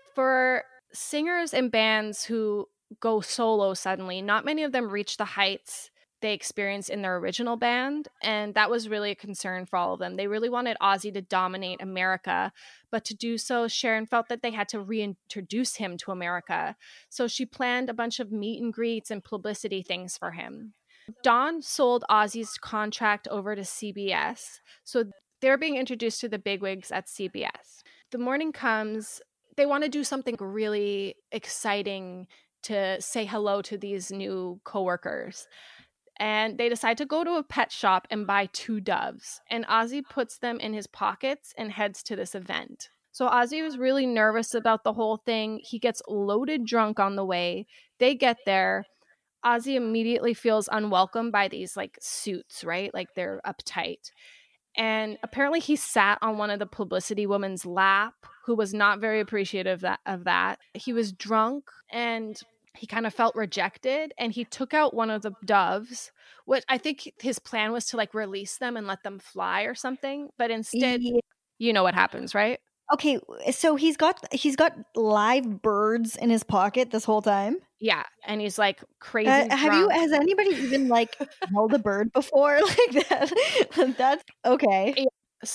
C: For singers and bands who go solo suddenly, not many of them reach the heights they experienced in their original band, and that was really a concern for all of them. They really wanted Ozzy to dominate America, but to do so, Sharon felt that they had to reintroduce him to America. So she planned a bunch of meet and greets and publicity things for him. Dawn sold Ozzy's contract over to C B S, so they're being introduced to the bigwigs at C B S. The morning comes, they want to do something really exciting to say hello to these new coworkers. And they decide to go to a pet shop and buy two doves. And Ozzy puts them in his pockets and heads to this event. So Ozzy was really nervous about the whole thing. He gets loaded drunk on the way. They get there. Ozzy immediately feels unwelcome by these like suits, right? Like they're uptight. And apparently he sat on one of the publicity woman's lap, who was not very appreciative of that. Of that. He was drunk and he kind of felt rejected, and he took out one of the doves, which I think his plan was to like release them and let them fly or something. But instead,
D: Yeah.
C: you know what happens, right?
D: Okay, so he's got he's got live birds in his pocket this whole time.
C: Yeah. And he's like crazy.
D: Uh, have you?
C: drunk.
D: Has anybody even like held a bird before like that? That's okay.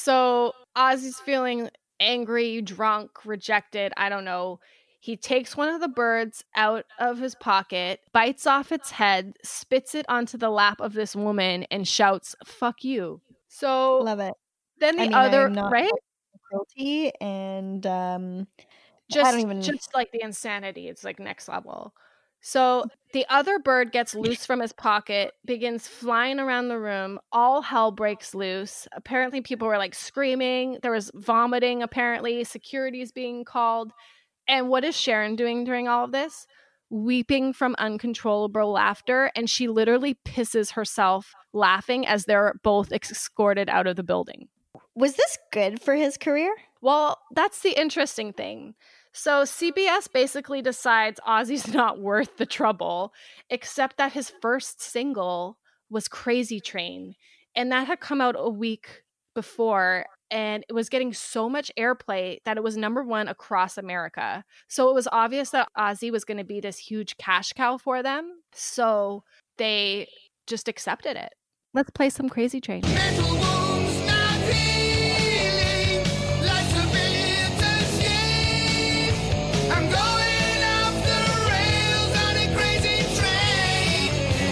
C: So Ozzy's feeling angry, drunk, rejected. I don't know. He takes one of the birds out of his pocket, bites off its head, spits it onto the lap of this woman, and shouts, "Fuck you." So
D: Love it.
C: then the
D: I mean,
C: other,
D: I'm not
C: right?
D: cruelty and um,
C: Just,
D: I don't even.
C: just like the insanity. It's like next level. So the other bird gets loose from his pocket, begins flying around the room. All hell breaks loose. Apparently people were like screaming. There was vomiting, apparently. Security's being called. And what is Sharon doing during all of this? Weeping from uncontrollable laughter, and she literally pisses herself laughing as they're both escorted out of the building.
D: Was this good for his career?
C: Well, that's the interesting thing. So C B S basically decides Ozzy's not worth the trouble, except that his first single was Crazy Train, and that had come out a week before, and it was getting so much airplay that it was number one across America. So it was obvious that Ozzy was going to be this huge cash cow for them. So they just accepted it. Let's play some Crazy Train.
E: Mental wounds not healing, life's a bitter shame. I'm going off the rails on a crazy train.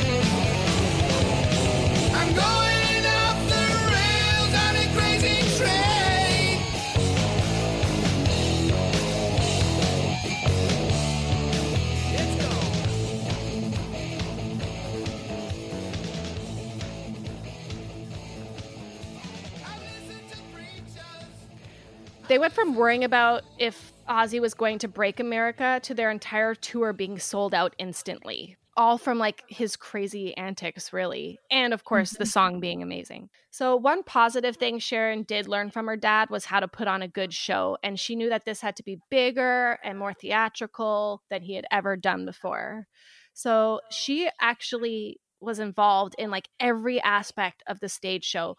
E: I'm going off the rails on a crazy train. Let's go. I listen to preachers.
C: They went from worrying about if Ozzy was going to break America to their entire tour being sold out instantly. All from like his crazy antics, really. And of course, the song being amazing. So one positive thing Sharon did learn from her dad was how to put on a good show. And she knew that this had to be bigger and more theatrical than he had ever done before. So she actually was involved in like every aspect of the stage show.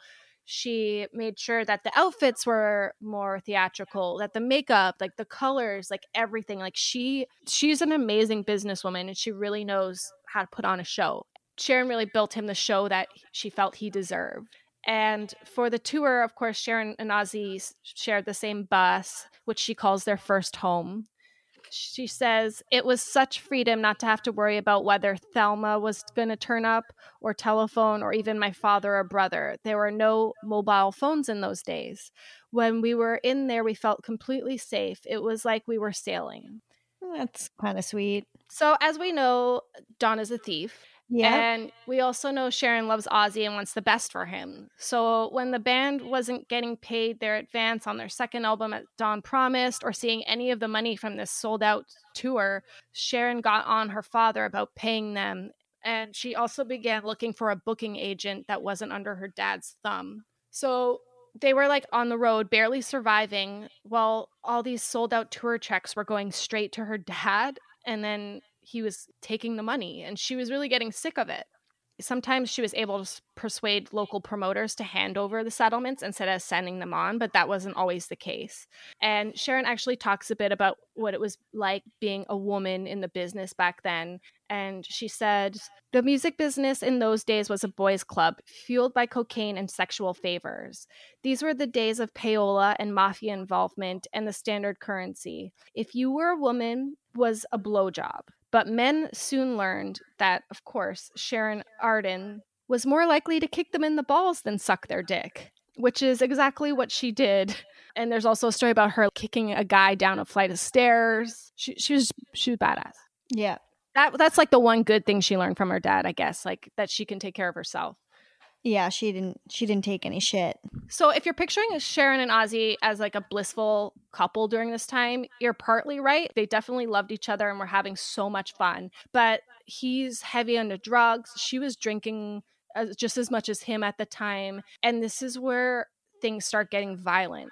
C: She made sure that the outfits were more theatrical, that the makeup, like the colors, like everything. Like she she's an amazing businesswoman, and she really knows how to put on a show. Sharon really built him the show that she felt he deserved. And for the tour, of course, Sharon and Ozzy s- shared the same bus, which she calls their first home. She says, it was such freedom not to have to worry about whether Thelma was going to turn up or telephone or even my father or brother. There were no mobile phones in those days. When we were in there, we felt completely safe. It was like we were sailing.
D: That's kind of sweet.
C: So as we know, Don is a thief.
D: Yeah.
C: And we also know Sharon loves Ozzy and wants the best for him. So when the band wasn't getting paid their advance on their second album as Don promised, or seeing any of the money from this sold out tour, Sharon got on her father about paying them. And she also began looking for a booking agent that wasn't under her dad's thumb. So they were like on the road, barely surviving, while all these sold out tour checks were going straight to her dad. And then he was taking the money, and she was really getting sick of it. Sometimes she was able to s- persuade local promoters to hand over the settlements instead of sending them on, but that wasn't always the case. And Sharon actually talks a bit about what it was like being a woman in the business back then. And she said, the music business in those days was a boys' club, fueled by cocaine and sexual favors. These were the days of payola and mafia involvement and the standard currency. If you were a woman, was a blowjob. But men soon learned that, of course, Sharon Arden was more likely to kick them in the balls than suck their dick, which is exactly what she did. And there's also a story about her kicking a guy down a flight of stairs. She, she was she was badass.
D: Yeah.
C: That that's like the one good thing she learned from her dad, I guess, like that she can take care of herself.
D: Yeah, she didn't she didn't take any shit.
C: So if you're picturing Sharon and Ozzy as like a blissful couple during this time, you're partly right. They definitely loved each other and were having so much fun. But he's heavy into drugs. She was drinking as, just as much as him at the time. And this is where things start getting violent.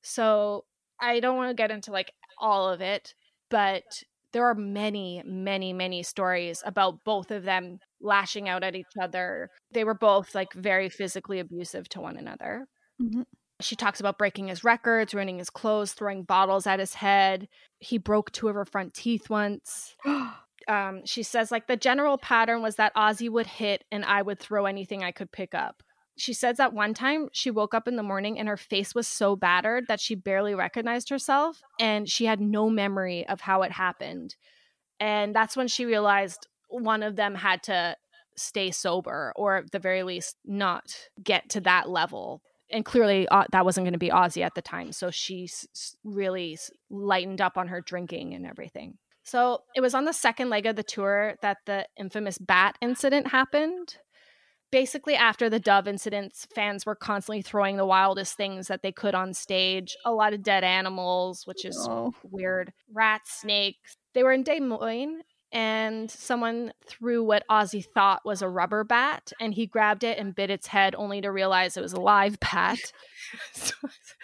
C: So I don't want to get into like all of it, but there are many, many, many stories about both of them lashing out at each other. They were both like very physically abusive to one another.
D: Mhm.
C: She talks about breaking his records, ruining his clothes, throwing bottles at his head. He broke two of her front teeth once. Um, she says like the general pattern was that Ozzy would hit and I would throw anything I could pick up. She says that one time she woke up in the morning and her face was so battered that she barely recognized herself, and she had no memory of how it happened. And that's when she realized one of them had to stay sober, or at the very least not get to that level. And clearly uh, that wasn't going to be Ozzy at the time. So she s- really s- lightened up on her drinking and everything. So it was on the second leg of the tour that the infamous bat incident happened. basically, after the Dove incidents, fans were constantly throwing the wildest things that they could on stage. A lot of dead animals, which is
D: Oh.
C: weird. Rats, snakes. They were in Des Moines, and someone threw what Ozzy thought was a rubber bat, and he grabbed it and bit its head, only to realize it was a live bat. So,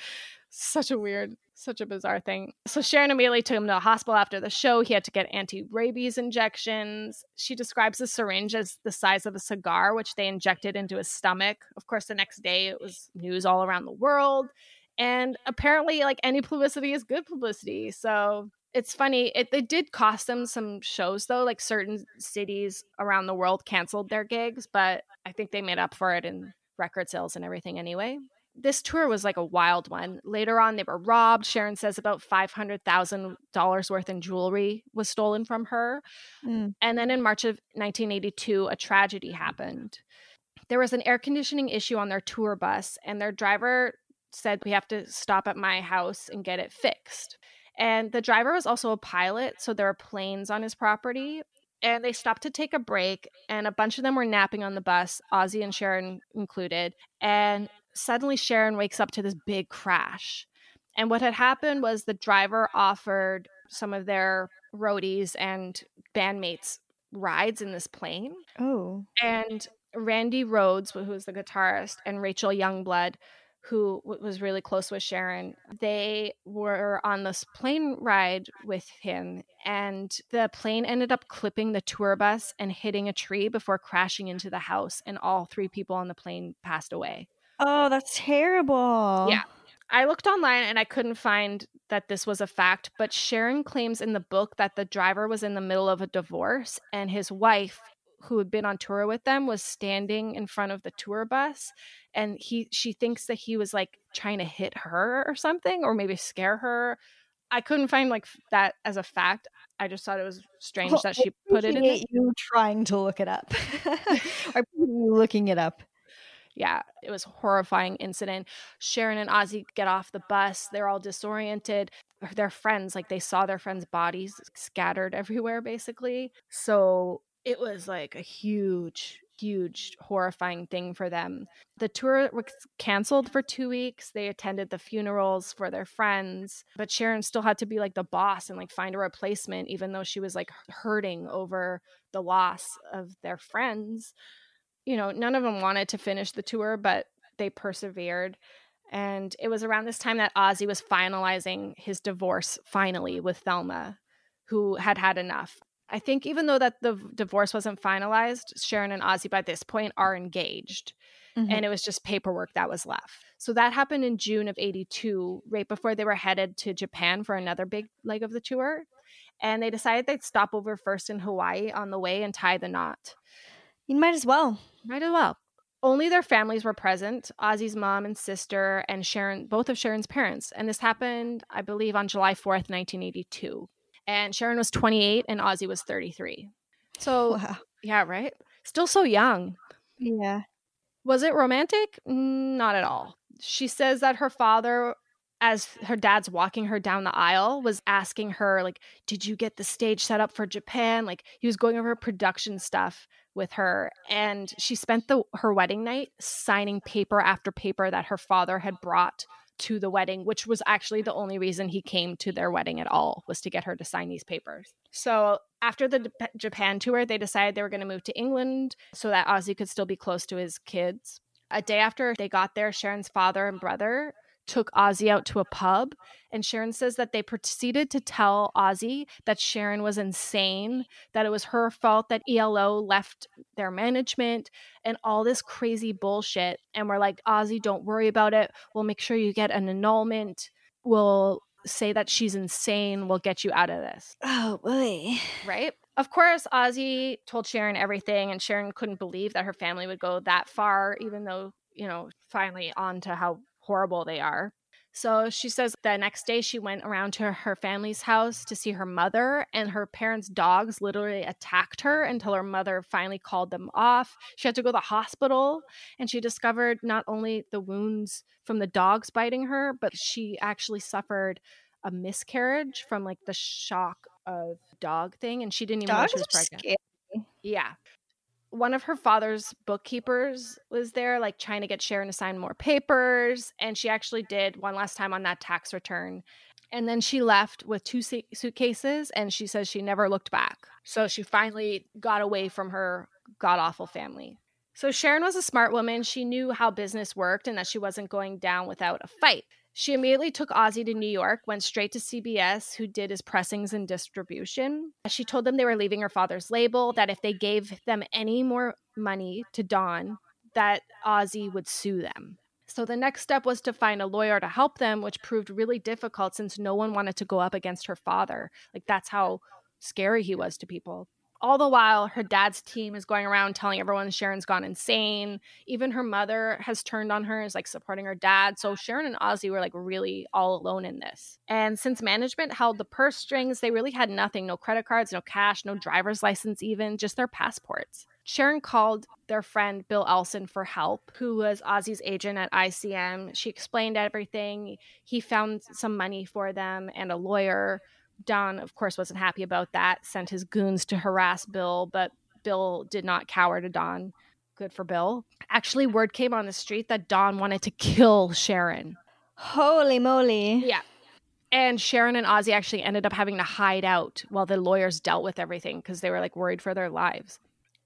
C: such a weird, such a bizarre thing. So Sharon immediately took him to the hospital after the show. He had to get anti-rabies injections. She describes the syringe as the size of a cigar, which they injected into his stomach. Of course, the next day it was news all around the world. And apparently, like, any publicity is good publicity. So it's funny. It, it did cost them some shows, though. Like, certain cities around the world canceled their gigs, but I think they made up for it in record sales and everything anyway. This tour was like a wild one. Later on, they were robbed. Sharon says about five hundred thousand dollars worth in jewelry was stolen from her.
D: Mm.
C: And then in March of nineteen eighty-two, a tragedy happened. There was an air conditioning issue on their tour bus, and their driver said, "We have to stop at my house and get it fixed." And the driver was also a pilot, so there were planes on his property. And they stopped to take a break, and a bunch of them were napping on the bus, Ozzy and Sharon included. And suddenly Sharon wakes up to this big crash. And what had happened was the driver offered some of their roadies and bandmates rides in this plane.
D: Oh.
C: And Randy Rhoads, who was the guitarist, and Rachel Youngblood, who w- was really close with Sharon, they were on this plane ride with him. And the plane ended up clipping the tour bus and hitting a tree before crashing into the house. And all three people on the plane passed away.
D: Oh, that's terrible.
C: Yeah. I looked online and I couldn't find that this was a fact, but Sharon claims in the book that the driver was in the middle of a divorce, and his wife, who had been on tour with them, was standing in front of the tour bus, and he she thinks that he was like trying to hit her or something, or maybe scare her. I couldn't find like that as a fact. I just thought it was strange
D: Well,
C: that she put it in there.
D: appreciate you trying to look it up. Or you looking it up.
C: Yeah, it was a horrifying incident. Sharon and Ozzy get off the bus. They're all disoriented. Their friends, like, they saw their friends' bodies scattered everywhere, basically. So it was like a huge, huge, horrifying thing for them. The tour was canceled for two weeks. They attended the funerals for their friends, but Sharon still had to be like the boss and like find a replacement, even though she was like hurting over the loss of their friends. You know, none of them wanted to finish the tour, but they persevered. And it was around this time that Ozzy was finalizing his divorce finally with Thelma, who had had enough. I think even though that the divorce wasn't finalized, Sharon and Ozzy by this point are engaged.
D: Mhm.
C: And it was just paperwork that was left. So that happened in June of eighty-two, right before they were headed to Japan for another big leg of the tour. And they decided they'd stop over first in Hawaii on the way and tie the knot.
D: You might as well.
C: Might as well. Only their families were present, Ozzy's mom and sister, and Sharon, both of Sharon's parents. And this happened, I believe, on July fourth, nineteen eighty-two. And Sharon was twenty-eight and Ozzy was thirty-three. So,
D: Wow.
C: yeah, right? Still so young.
D: Yeah.
C: Was it romantic? Mm, Not at all. She says that her father, as her dad's walking her down the aisle, was asking her, like, did you get the stage set up for Japan? Like, he was going over production stuff with her. And she spent the her wedding night signing paper after paper that her father had brought to the wedding, which was actually the only reason he came to their wedding at all, was to get her to sign these papers. So after the D- Japan tour, they decided they were going to move to England so that Ozzy could still be close to his kids. A day after they got there, Sharon's father and brother took Ozzy out to a pub, and Sharon says that they proceeded to tell Ozzy that Sharon was insane, that it was her fault that E L O left their management, and all this crazy bullshit. And we're like, Ozzy, don't worry about it. We'll make sure you get an annulment. We'll say that she's insane. We'll get you out of this.
D: Oh, boy.
C: Right? Of course, Ozzy told Sharon everything, and Sharon couldn't believe that her family would go that far, even though, you know, finally on to how horrible they are. So she says the next day she went around to her family's house to see her mother, and her parents' dogs literally attacked her until her mother finally called them off. She had to go to the hospital, and she discovered not only the wounds from the dogs biting her, but she actually suffered a miscarriage from like the shock of dog thing, and she didn't even
D: Dogs
C: know she was
D: are
C: pregnant.
D: scary.
C: Yeah. one of her father's bookkeepers was there, like trying to get Sharon to sign more papers. And she actually did one last time on that tax return. And then she left with two su- suitcases, and she says she never looked back. So she finally got away from her god-awful family. So Sharon was a smart woman. She knew how business worked and that she wasn't going down without a fight. She immediately took Ozzy to New York, went straight to C B S, who did his pressings and distribution. She told them they were leaving her father's label, that if they gave them any more money to Dawn, that Ozzy would sue them. So the next step was to find a lawyer to help them, which proved really difficult since no one wanted to go up against her father. Like, that's how scary he was to people. All the while, her dad's team is going around telling everyone Sharon's gone insane. Even her mother has turned on her, is like supporting her dad. So Sharon and Ozzy were like really all alone in this. And since management held the purse strings, they really had nothing. No credit cards, no cash, no driver's license even, just their passports. Sharon called their friend Bill Elson for help, who was Ozzy's agent at I C M. She explained everything. He found some money for them and a lawyer. Don, of course, wasn't happy about that, sent his goons to harass Bill, but Bill did not cower to Don. Good for Bill. Actually, word came on the street that Don wanted to kill Sharon.
D: Holy moly.
C: Yeah. And Sharon and Ozzy actually ended up having to hide out while the lawyers dealt with everything because they were like worried for their lives.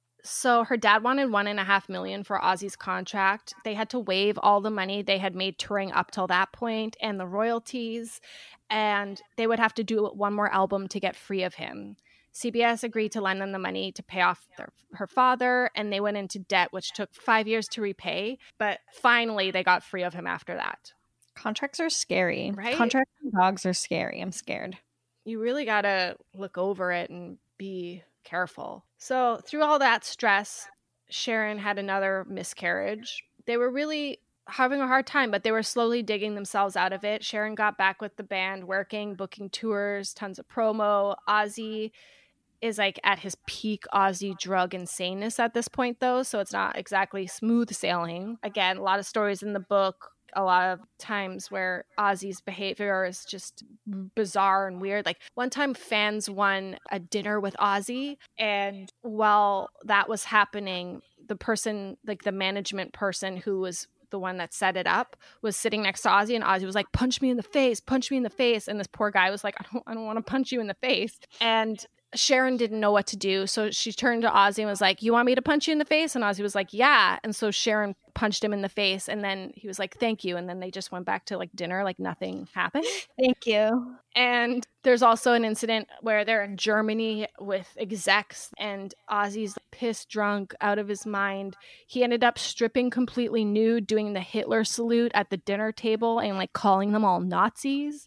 C: So her dad wanted one and a half million for Ozzy's contract. They had to waive all the money they had made touring up till that point and the royalties, and they would have to do one more album to get free of him. C B S agreed to lend them the money to pay off their, her father, and they went into debt, which took five years to repay. But finally, they got free of him after that.
D: Contracts are scary.
C: Right?
D: Contracts and dogs are scary. I'm scared.
C: You really got to look over it and be careful. So through all that stress, Sharon had another miscarriage. They were really having a hard time, but they were slowly digging themselves out of it. Sharon got back with the band, working, booking tours, tons of promo. Ozzy is like at his peak Ozzy drug insaneness at this point, though, so it's not exactly smooth sailing. Again, a lot of stories in the book, a lot of times where Ozzy's behavior is just bizarre and weird. Like one time fans won a dinner with Ozzy, and while that was happening, the person, like the management person who was the one that set it up, was sitting next to Ozzy, and Ozzy was like, punch me in the face, punch me in the face. And this poor guy was like, I don't, I don't want to punch you in the face. And Sharon didn't know what to do. So she turned to Ozzy and was like, you want me to punch you in the face? And Ozzy was like, yeah. And so Sharon punched him in the face, and then he was like, thank you. And then they just went back to like dinner, like nothing happened.
D: Thank you.
C: And there's also an incident where they're in Germany with execs, and Ozzy's pissed drunk out of his mind. He ended up stripping completely nude, doing the Hitler salute at the dinner table and like calling them all Nazis.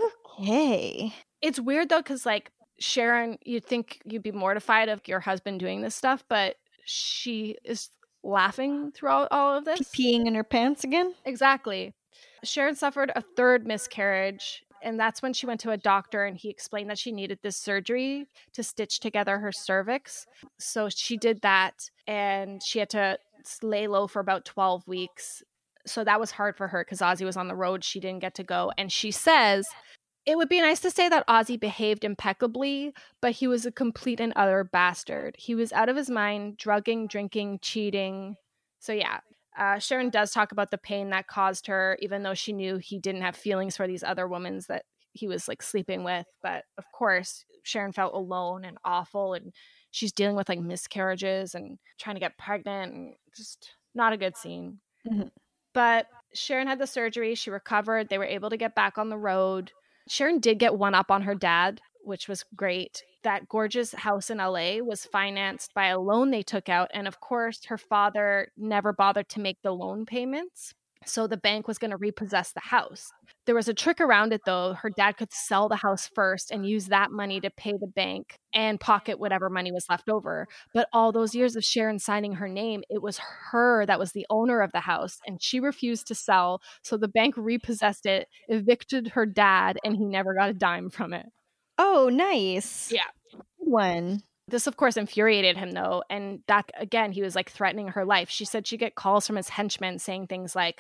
D: Okay.
C: It's weird though, because like Sharon, you'd think you'd be mortified of your husband doing this stuff, but she is laughing throughout all of this.
D: Peeing in her pants again?
C: Exactly. Sharon suffered a third miscarriage, and that's when she went to a doctor, and he explained that she needed this surgery to stitch together her cervix. So she did that, and she had to lay low for about twelve weeks. So that was hard for her because Ozzy was on the road. She didn't get to go. And she says, it would be nice to say that Ozzy behaved impeccably, but he was a complete and utter bastard. He was out of his mind, drugging, drinking, cheating. So yeah, uh, Sharon does talk about the pain that caused her, even though she knew he didn't have feelings for these other women that he was like sleeping with. But of course, Sharon felt alone and awful, and she's dealing with like miscarriages and trying to get pregnant, and just not a good scene.
D: Mm-hmm.
C: But Sharon had the surgery. She recovered. They were able to get back on the road. Sharon did get one up on her dad, which was great. That gorgeous house in L A was financed by a loan they took out. And of course, her father never bothered to make the loan payments. So the bank was going to repossess the house. There was a trick around it, though. Her dad could sell the house first and use that money to pay the bank and pocket whatever money was left over. But all those years of Sharon signing her name, it was her that was the owner of the house, and she refused to sell. So the bank repossessed it, evicted her dad, and he never got a dime from it.
D: Oh, nice.
C: Yeah.
D: Good one.
C: This, of course, infuriated him, though. And that, again, he was like threatening her life. She said she'd get calls from his henchmen saying things like,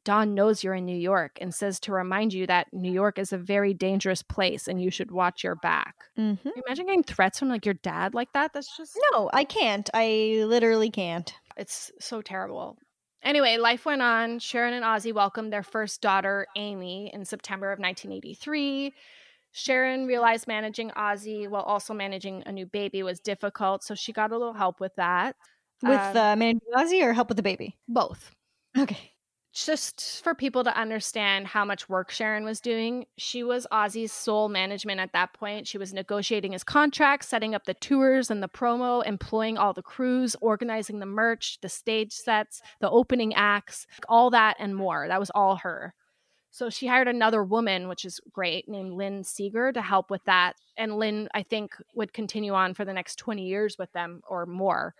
C: Don knows you're in New York and says to remind you that New York is a very dangerous place and you should watch your back.
D: Mm-hmm.
C: Can you imagine getting threats from like your dad like that? That's just
D: No, I can't. I literally can't.
C: It's so terrible. Anyway, life went on. Sharon and Ozzy welcomed their first daughter, Amy, in September of nineteen eighty-three. Sharon realized managing Ozzy while also managing a new baby was difficult, so she got a little help with that.
D: With
C: Um,
D: uh, managing Ozzy or help with the baby?
C: both.
D: Okay.
C: Just for people to understand how much work Sharon was doing, she was Ozzy's sole management at that point. She was negotiating his contract, setting up the tours and the promo, employing all the crews, organizing the merch, the stage sets, the opening acts, all that and more. That was all her. So she hired another woman, which is great, named Lynn Seeger to help with that. And Lynn, I think, would continue on for the next twenty years with them or more.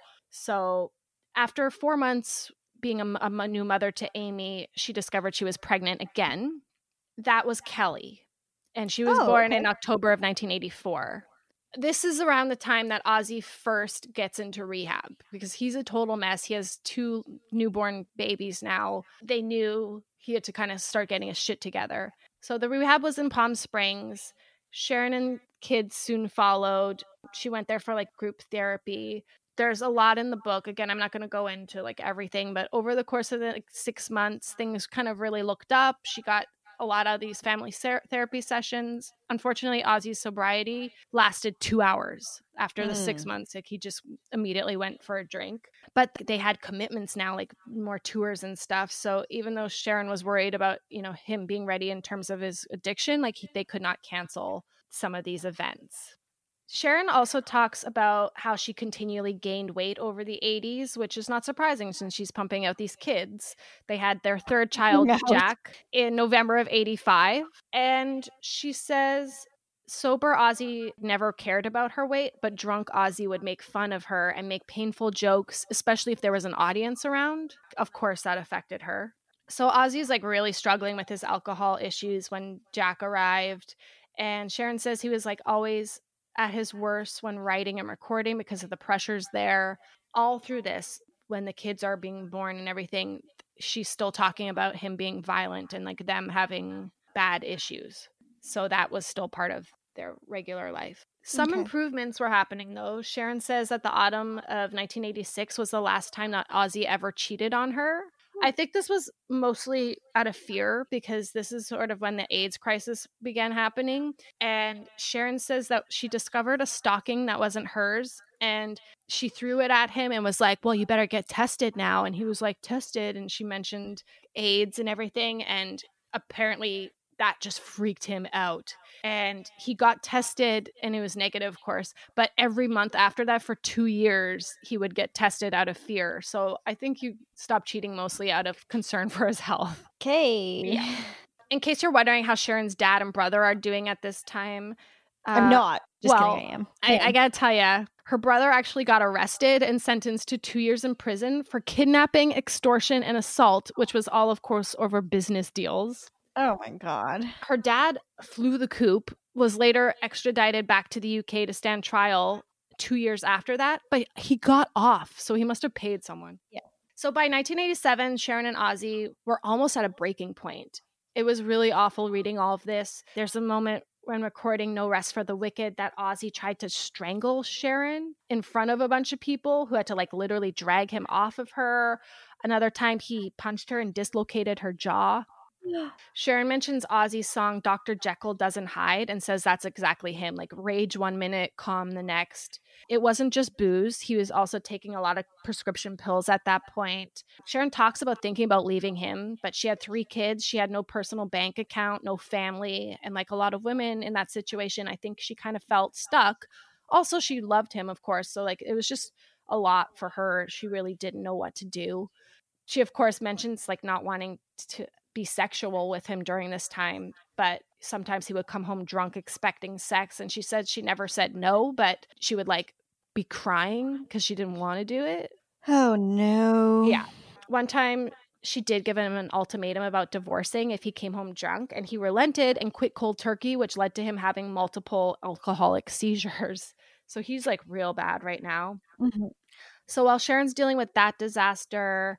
C: So after four months being a, a new mother to Amy, she discovered she was pregnant again. That was Kelly. And she was
D: Oh,
C: born
D: okay.
C: in October of nineteen eighty-four. This is around the time that Ozzy first gets into rehab because he's a total mess. He has two newborn babies now. They knew he had to kind of start getting his shit together. So the rehab was in Palm Springs. Sharon and kids soon followed. She went there for like group therapy. There's a lot in the book. Again, I'm not going to go into like everything, but over the course of the like, six months, things kind of really looked up. She got a lot of these family ser- therapy sessions. Unfortunately, Ozzy's sobriety lasted two hours after the
D: Mm.
C: six months. Like he just immediately went for a drink. But they had commitments now, like more tours and stuff. So even though Sharon was worried about, you know, him being ready in terms of his addiction, like he, they could not cancel some of these events. Sharon also talks about how she continually gained weight over the eighties, which is not surprising since she's pumping out these kids. They had their third child,
D: No.
C: Jack, in November of eighty-five. And she says sober Ozzy never cared about her weight, but drunk Ozzy would make fun of her and make painful jokes, especially if there was an audience around. Of course, that affected her. So Ozzy's like really struggling with his alcohol issues when Jack arrived. And Sharon says he was like always at his worst when writing and recording because of the pressures there. All through this, when the kids are being born and everything, she's still talking about him being violent and like them having bad issues. So that was still part of their regular life. Some
D: Okay.
C: improvements were happening though. Sharon says that the autumn of nineteen eighty-six was the last time that Ozzy ever cheated on her. I think this was mostly out of fear because this is sort of when the AIDS crisis began happening. And Sharon says that she discovered a stocking that wasn't hers and she threw it at him and was like, well, you better get tested now. And he was like, tested. And she mentioned AIDS and everything. And apparently that just freaked him out. And he got tested and it was negative, of course. But every month after that for two years, he would get tested out of fear. So I think you stopped cheating mostly out of concern for his health.
D: Okay.
C: Yeah. In case you're wondering how Sharon's dad and brother are doing at this time.
D: I'm
C: uh,
D: not. Just
C: well,
D: kidding, I am.
C: I, I gotta tell you, her brother actually got arrested and sentenced to two years in prison for kidnapping, extortion, and assault, which was all, of course, over business deals.
D: Oh my God.
C: Her dad flew the coop, was later extradited back to the U K to stand trial two years after that, but he got off, so he must have paid someone.
D: Yeah.
C: So by nineteen eighty-seven, Sharon and Ozzy were almost at a breaking point. It was really awful reading all of this. There's a moment when recording No Rest for the Wicked that Ozzy tried to strangle Sharon in front of a bunch of people who had to like literally drag him off of her. Another time he punched her and dislocated her jaw. Sharon mentions Ozzy's song Doctor Jekyll Doesn't Hide and says that's exactly him, like rage one minute, calm the next. It wasn't just booze. He was also taking a lot of prescription pills at that point. Sharon talks about thinking about leaving him, but she had three kids. She had no personal bank account, no family. And like a lot of women in that situation, I think she kind of felt stuck. Also, she loved him, of course. So like it was just a lot for her. She really didn't know what to do. She, of course, mentions like not wanting to be sexual with him during this time, but sometimes he would come home drunk expecting sex. And she said she never said no, but she would like be crying because she didn't want to do it.
D: Oh no.
C: Yeah. One time she did give him an ultimatum about divorcing if he came home drunk, and he relented and quit cold turkey, which led to him having multiple alcoholic seizures. So he's like real bad right now.
D: Mhm.
C: So while Sharon's dealing with that disaster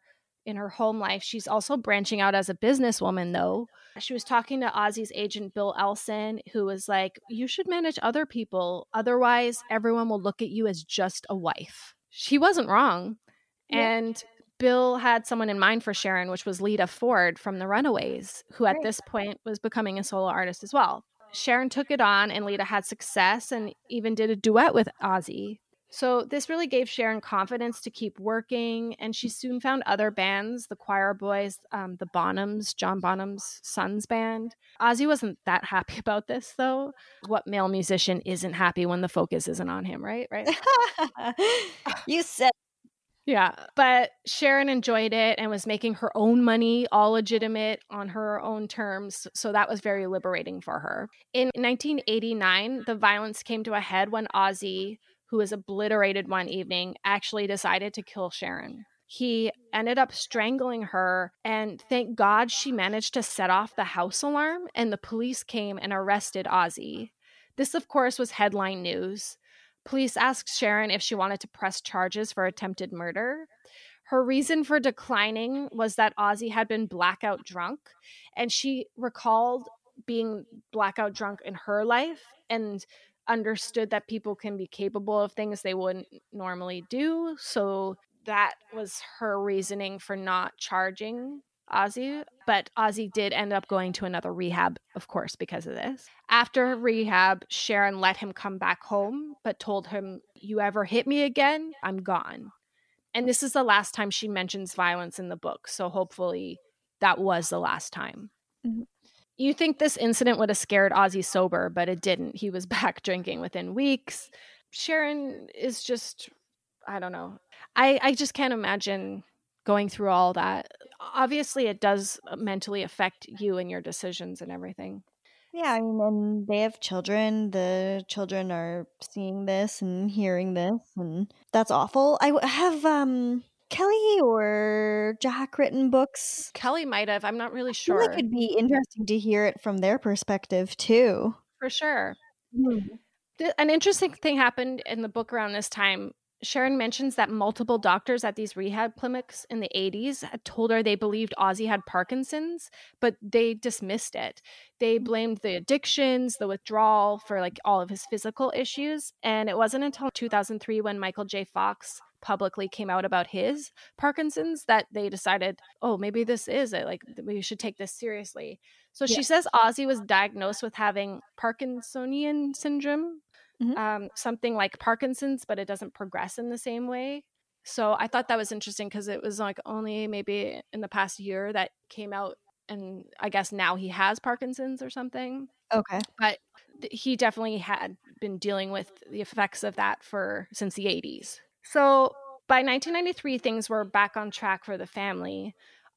C: in her home life. She's also branching out as a businesswoman, though. She was talking to Ozzy's agent, Bill Elson, who was like, you should manage other people. Otherwise, everyone will look at you as just a wife. She wasn't wrong. Yeah. And Bill had someone in mind for Sharon, which was Lita Ford from the Runaways, who at right. this point was becoming a solo artist as well. Sharon took it on, and Lita had success and even did a duet with Ozzy. So this really gave Sharon confidence to keep working, and she soon found other bands, the Choir Boys, um, the Bonhams, John Bonham's son's band. Ozzy wasn't that happy about this, though. What male musician isn't happy when the focus isn't on him, right? Right.
D: You said.
C: Yeah, but Sharon enjoyed it and was making her own money, all legitimate on her own terms. So that was very liberating for her. In nineteen eighty-nine, the violence came to a head when Ozzy, who was obliterated one evening, actually decided to kill Sharon. He ended up strangling her, and thank God she managed to set off the house alarm, and the police came and arrested Ozzy. This, of course, was headline news. Police asked Sharon if she wanted to press charges for attempted murder. Her reason for declining was that Ozzy had been blackout drunk, and she recalled being blackout drunk in her life and understood that people can be capable of things they wouldn't normally do. So that was her reasoning for not charging Ozzy. But Ozzy did end up going to another rehab, of course, because of this. After rehab, Sharon let him come back home, but told him, you ever hit me again, I'm gone. And this is the last time she mentions violence in the book. So hopefully that was the last time. Mm-hmm. You think this incident would have scared Ozzy sober, but it didn't. He was back drinking within weeks. Sharon is just, I don't know. I, I just can't imagine going through all that. Obviously, it does mentally affect you and your decisions and everything.
D: Yeah, I mean, and they have children. The children are seeing this and hearing this, and that's awful. I have um, Kelly or Jack written books.
C: Kelly might have. I'm not really sure.
D: I feel like it'd be interesting to hear it from their perspective, too.
C: For sure. Mm-hmm. Th- an interesting thing happened in the book around this time. Sharon mentions that multiple doctors at these rehab clinics in the eighties had told her they believed Ozzy had Parkinson's, but they dismissed it. They blamed the addictions, the withdrawal for like all of his physical issues. And it wasn't until two thousand three when Michael J. Fox publicly came out about his Parkinson's that they decided, oh, maybe this is it. Like we should take this seriously. So yeah. She says Ozzy was diagnosed with having Parkinsonian syndrome. Mm-hmm. Um, something like Parkinson's, but it doesn't progress in the same way. So I thought that was interesting because it was like only maybe in the past year that came out, and I guess now he has Parkinson's or something.
D: Okay.
C: But th- he definitely had been dealing with the effects of that for since the eighties. So by nineteen ninety-three, things were back on track for the family.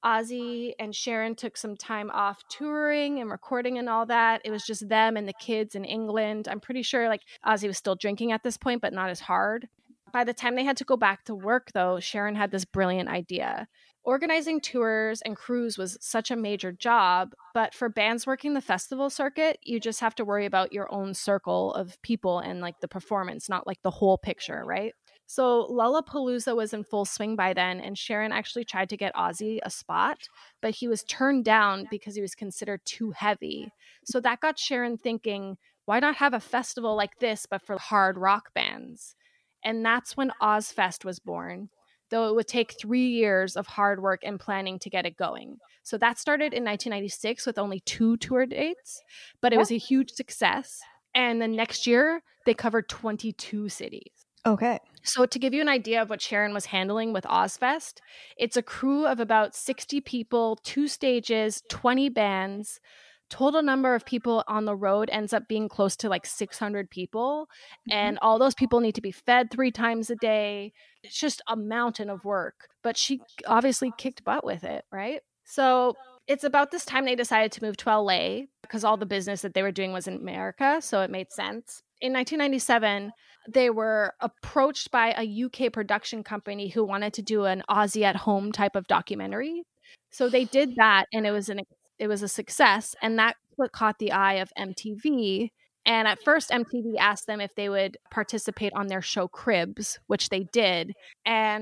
C: Ozzy and Sharon took some time off touring and recording and all that. It was just them and the kids in England. I'm pretty sure like Ozzy was still drinking at this point, but not as hard. By the time they had to go back to work, though, Sharon had this brilliant idea. Organizing tours and crews was such a major job, but for bands working the festival circuit, you just have to worry about your own circle of people and like the performance, not like the whole picture, right? So Lollapalooza was in full swing by then, and Sharon actually tried to get Ozzy a spot, but he was turned down because he was considered too heavy. So that got Sharon thinking, why not have a festival like this, but for hard rock bands? And that's when Ozzfest was born, though it would take three years of hard work and planning to get it going. So that started in nineteen ninety-six with only two tour dates, but it was a huge success. And the next year, they covered twenty-two cities.
D: Okay.
C: So to give you an idea of what Sharon was handling with Ozzfest, it's a crew of about sixty people, two stages, twenty bands. Total number of people on the road ends up being close to like six hundred people. And all those people need to be fed three times a day. It's just a mountain of work. But she obviously kicked butt with it, right? So it's about this time they decided to move to L A because all the business that they were doing was in America. So it made sense. In nineteen ninety-seven, they were approached by a U K production company who wanted to do an Ozzy at home type of documentary. So they did that, and it was an it was a success, and that's what caught the eye of M T V. And at first, M T V asked them if they would participate on their show Cribs, which they did. And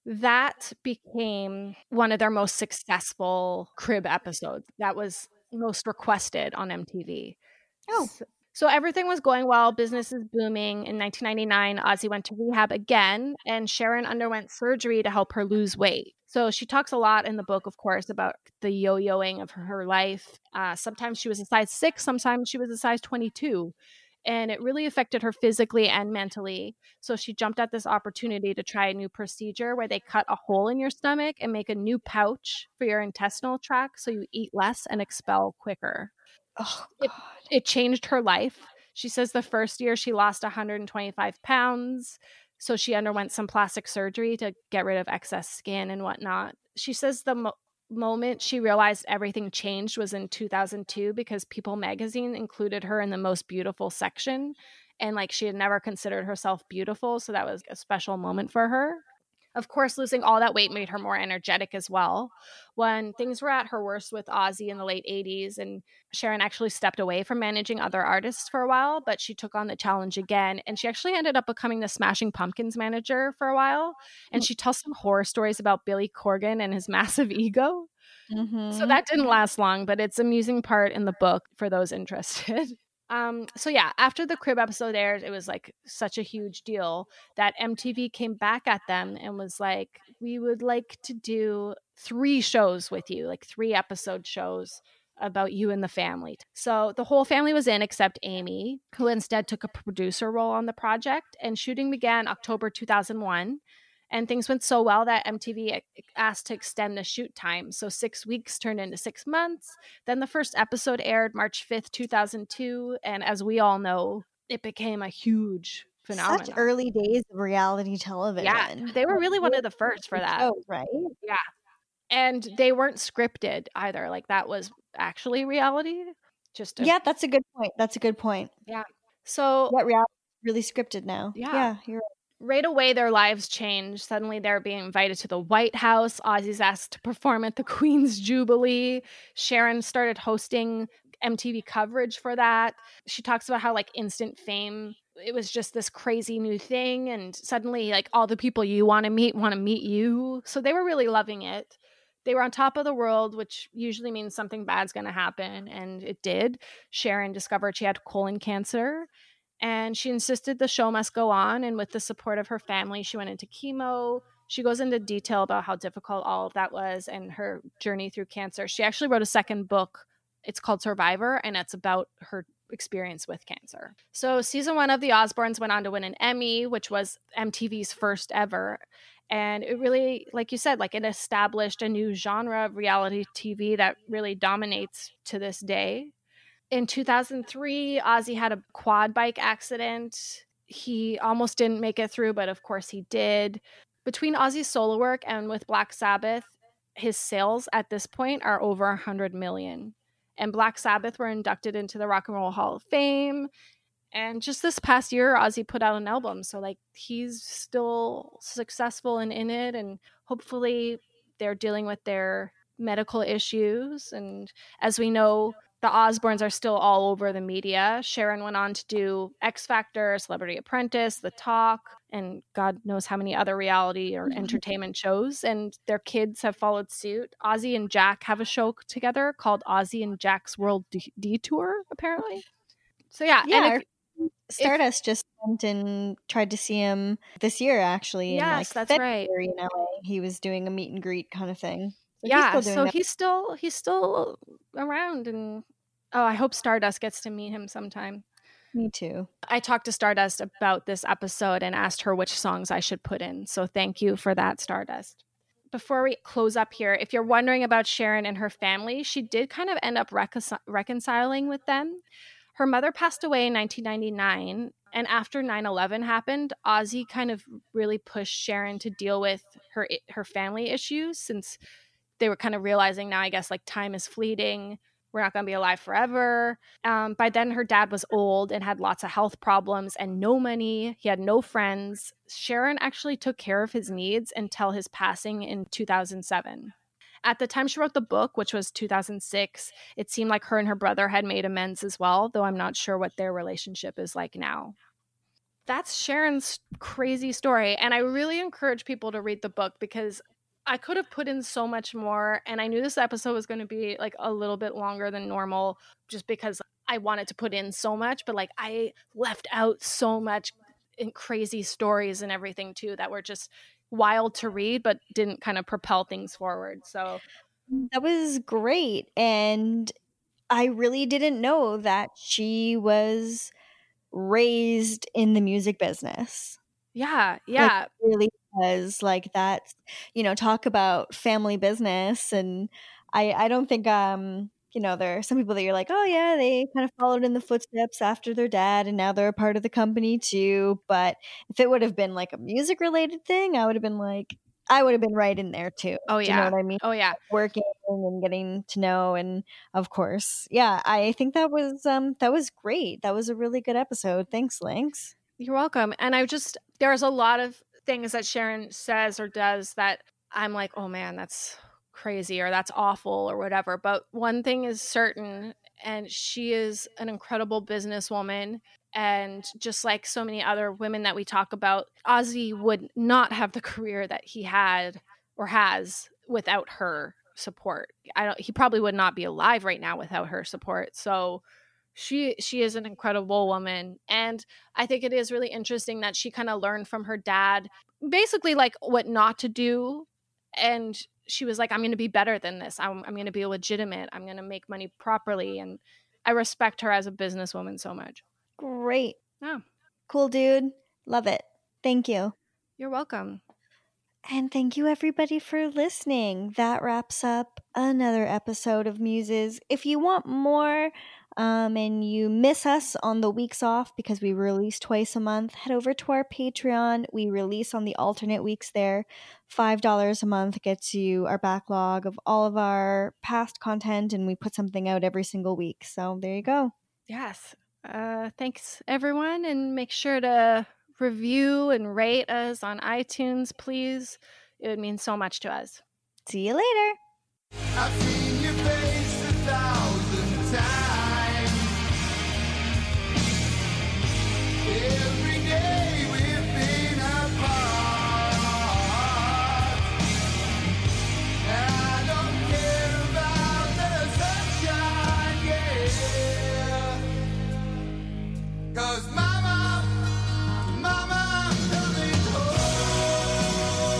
C: that became one of their most successful crib episodes. That was most requested on M T V.
D: Oh.
C: So, so everything was going well. Business is booming. In nineteen ninety-nine, Ozzy went to rehab again, and Sharon underwent surgery to help her lose weight. So she talks a lot in the book, of course, about the yo-yoing of her, her life. Uh, sometimes she was a size six, sometimes she was a size twenty-two. And it really affected her physically and mentally. So she jumped at this opportunity to try a new procedure where they cut a hole in your stomach and make a new pouch for your intestinal tract so you eat less and expel quicker.
D: Oh,
C: It, it changed her life. She says the first year she lost one hundred twenty-five pounds. So she underwent some plastic surgery to get rid of excess skin and whatnot. She says the mo- moment she realized everything changed was in two thousand two because People magazine included her in the most beautiful section, and like she had never considered herself beautiful, so that was a special moment for her. Of course, losing all that weight made her more energetic as well. When things were at her worst with Ozzy in the late eighties, and Sharon actually stepped away from managing other artists for a while, but she took on the challenge again. And she actually ended up becoming the Smashing Pumpkins manager for a while. And she tells some horror stories about Billy Corgan and his massive ego.
D: Mm-hmm.
C: So that didn't last long, but it's an amusing part in the book for those interested. Um, so yeah, after the crib episode aired, it was like such a huge deal that M T V came back at them and was like, we would like to do three shows with you, like three episode shows about you and the family. So the whole family was in except Amy, who instead took a producer role on the project, and shooting began October two thousand one. And things went so well that M T V asked to extend the shoot time. So six weeks turned into six months. Then the first episode aired March fifth, two thousand two. And as we all know, it became a huge phenomenon.
D: Such early days of reality television.
C: Yeah, they were really one of the first for that.
D: Oh, right?
C: Yeah. And they weren't scripted either. Like that was actually reality. Just a,
D: Yeah, that's a good point. That's a good point.
C: yeah. So
D: What reality is really scripted now?
C: Yeah.
D: Yeah, you're right.
C: right away, their lives changed. Suddenly, they're being invited to the White House. Ozzy's asked to perform at the Queen's Jubilee. Sharon started hosting M T V coverage for that. She talks about how, like, instant fame, it was just this crazy new thing. And suddenly, like, all the people you want to meet want to meet you. So they were really loving it. They were on top of the world, which usually means something bad's going to happen. And it did. Sharon discovered she had colon cancer. And she insisted the show must go on. And with the support of her family, she went into chemo. She goes into detail about how difficult all of that was and her journey through cancer. She actually wrote a second book. It's called Survivor, and it's about her experience with cancer. So season one of The Osbournes went on to win an Emmy, which was M T V's first ever. And it really, like you said, like it established a new genre of reality T V that really dominates to this day. In two thousand three, Ozzy had a quad bike accident. He almost didn't make it through, but of course he did. Between Ozzy's solo work and with Black Sabbath, his sales at this point are over one hundred million. And Black Sabbath were inducted into the Rock and Roll Hall of Fame. And just this past year, Ozzy put out an album. So, like, he's still successful and in it. And hopefully they're dealing with their medical issues. And as we know, the Osbournes are still all over the media. Sharon went on to do X Factor, Celebrity Apprentice, The Talk, and God knows how many other reality or entertainment shows. And their kids have followed suit. Ozzy and Jack have a show together called Ozzy and Jack's World D- Detour, apparently. So yeah,
D: Yeah,
C: and
D: our
C: if,
D: Stardust just went and tried to see him this year, actually. in,
C: Yes,
D: like,
C: that's
D: February
C: right.
D: in L A. He was doing a meet and greet kind of thing. So
C: yeah,
D: he's still doing
C: so
D: that.
C: he's still he's still around, and oh, I hope Stardust gets to meet him sometime.
D: Me too.
C: I talked to Stardust about this episode and asked her which songs I should put in. So thank you for that, Stardust. Before we close up here, if you're wondering about Sharon and her family, she did kind of end up recon- reconciling with them. Her mother passed away in nineteen ninety-nine, and after nine eleven happened, Ozzy kind of really pushed Sharon to deal with her her family issues, since they were kind of realizing now, I guess, like, time is fleeting. We're not going to be alive forever. Um, by then, her dad was old and had lots of health problems and no money. He had no friends. Sharon actually took care of his needs until his passing in two thousand seven. At the time she wrote the book, which was two thousand six, it seemed like her and her brother had made amends as well, though I'm not sure what their relationship is like now. that's Sharon's crazy story. And I really encourage people to read the book because I could have put in so much more. And I knew this episode was going to be like a little bit longer than normal just because I wanted to put in so much. But like I left out so much in crazy stories and everything too that were just wild to read, but didn't kind of propel things forward. So
D: that was great. And I really didn't know that she was raised in the music business.
C: Yeah, yeah.
D: Like, really was like that, you know, talk about family business. And I, I don't think, um, you know, there are some people that you're like, oh yeah, they kind of followed in the footsteps after their dad and now they're a part of the company too. But if it would have been like a music related thing, I would have been like, I would have been right in there too.
C: Oh
D: Do
C: yeah.
D: you know what I mean?
C: Oh yeah.
D: Working and getting to know, and of course, yeah, I think that was um that was great. That was a really good episode. Thanks, Lynx.
C: You're welcome. And I just there's a lot of things that Sharon says or does that I'm like, oh man, that's crazy or that's awful or whatever. But one thing is certain, and she is an incredible businesswoman. And just like so many other women that we talk about, Ozzy would not have the career that he had or has without her support. I don't. He probably would not be alive right now without her support. So she she is an incredible woman. And I think it is really interesting that she kind of learned from her dad, basically like what not to do. And she was like, I'm going to be better than this. I'm, I'm going to be legitimate. I'm going to make money properly. And I respect her as a businesswoman so much.
D: Great.
C: Oh,
D: Cool, dude. Love it. Thank you.
C: you're welcome.
D: And thank you, everybody, for listening. That wraps up another episode of Muses. If you want more um, and you miss us on the weeks off because we release twice a month, head over to our Patreon. We release on the alternate weeks there. five dollars a month gets you our backlog of all of our past content, and we put something out every single week. So there you go.
C: Yes. Uh, thanks, everyone. And make sure to review and rate us on iTunes, please. It would mean so much to us.
D: See you later.
E: I've seen your face a thousand times. Every day we've been apart. I don't care about the sunshine, yeah. 'Cause mama, mama, I'm coming home.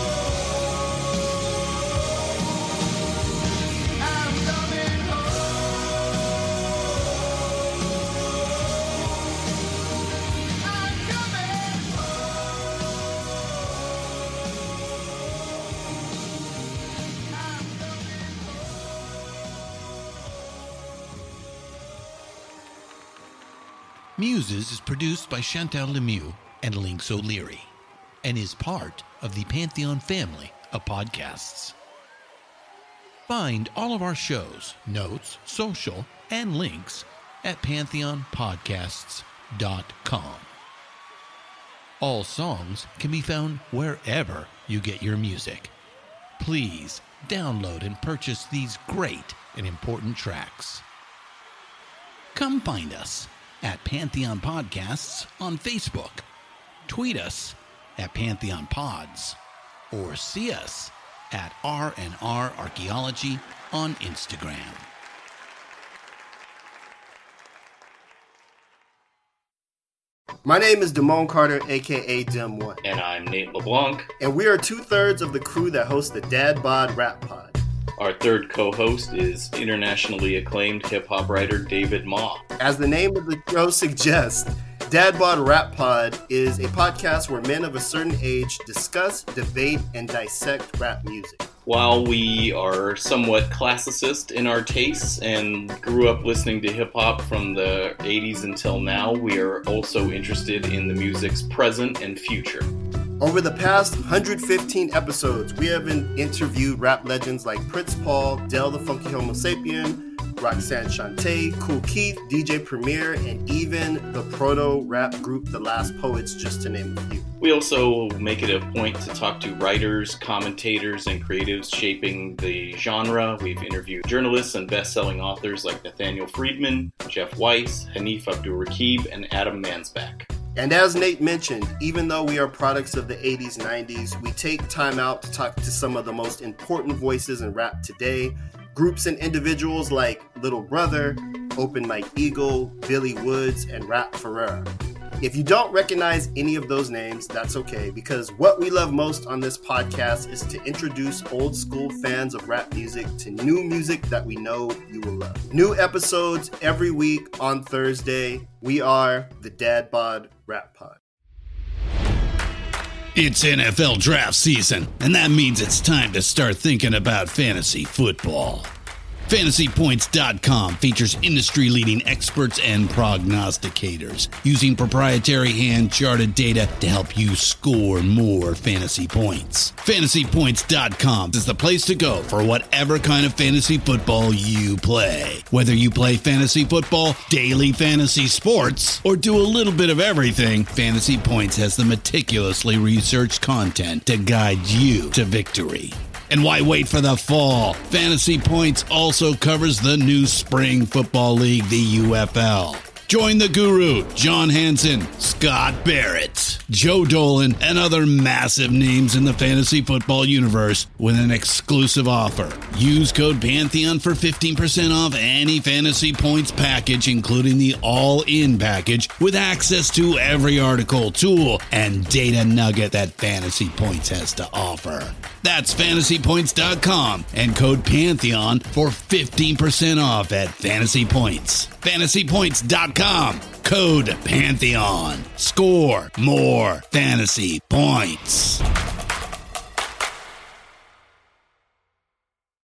E: I'm coming home. I'm coming home. I'm coming
B: Muses is produced by Chantal Lemieux and Lynx O'Leary and is part of the Pantheon family of podcasts. Find all of our shows, notes, social, and links at pantheon podcasts dot com. All songs can be found wherever you get your music. Please download and purchase these great and important tracks. Come find us at Pantheon Podcasts on Facebook. Tweet us at Pantheon Pods, or see us at R and R Archaeology on Instagram.
F: My name is Damone Carter, aka Dem One,
G: And I'm Nate LeBlanc.
F: and we are two thirds of the crew that hosts the Dad Bod Rap Pod.
G: Our third co-host is internationally acclaimed hip-hop writer David Ma.
F: As the name of the show suggests, Dad Bod Rap Pod is a podcast where men of a certain age discuss, debate, and dissect rap music.
G: While we are somewhat classicist in our tastes and grew up listening to hip-hop from the eighties until now, we are also interested in the music's present and future.
F: Over the past one hundred fifteen episodes, we have been interviewed rap legends like Prince Paul, Del the Funky Homo Sapien, Roxanne Shante, Kool Keith, D J Premier, and even the proto-rap group The Last Poets, just to name a few.
G: We also make it a point to talk to writers, commentators, and creatives shaping the genre. We've interviewed journalists and best-selling authors like Nathaniel Friedman, Jeff Weiss, Hanif Abdul-Rakib, and Adam Mansbach.
F: And as Nate mentioned, even though we are products of the eighties, nineties, we take time out to talk to some of the most important voices in rap today. Groups and individuals like Little Brother, Open Mike Eagle, Billy Woods, and Rap Ferrera. If you don't recognize any of those names, that's okay, because what we love most on this podcast is to introduce old school fans of rap music to new music that we know you will love. New episodes every week on Thursday. We are the Dad Bod Rap Pod.
B: It's N F L draft season, and that means it's time to start thinking about fantasy football. Fantasy Points dot com features industry-leading experts and prognosticators using proprietary hand-charted data to help you score more fantasy points. Fantasy Points dot com is the place to go for whatever kind of fantasy football you play. Whether you play fantasy football, daily fantasy sports, or do a little bit of everything, Fantasy Points has the meticulously researched content to guide you to victory. And why wait for the fall? Fantasy Points also covers the new spring football league, the U F L. Join the guru, John Hansen, Scott Barrett, Joe Dolan, and other massive names in the fantasy football universe with an exclusive offer. Use code Pantheon for fifteen percent off any Fantasy Points package, including the all-in package, with access to every article, tool, and data nugget that Fantasy Points has to offer. That's Fantasy Points dot com and code Pantheon for fifteen percent off at Fantasy Points. Fantasy Points dot com, code Pantheon. Score more fantasy points.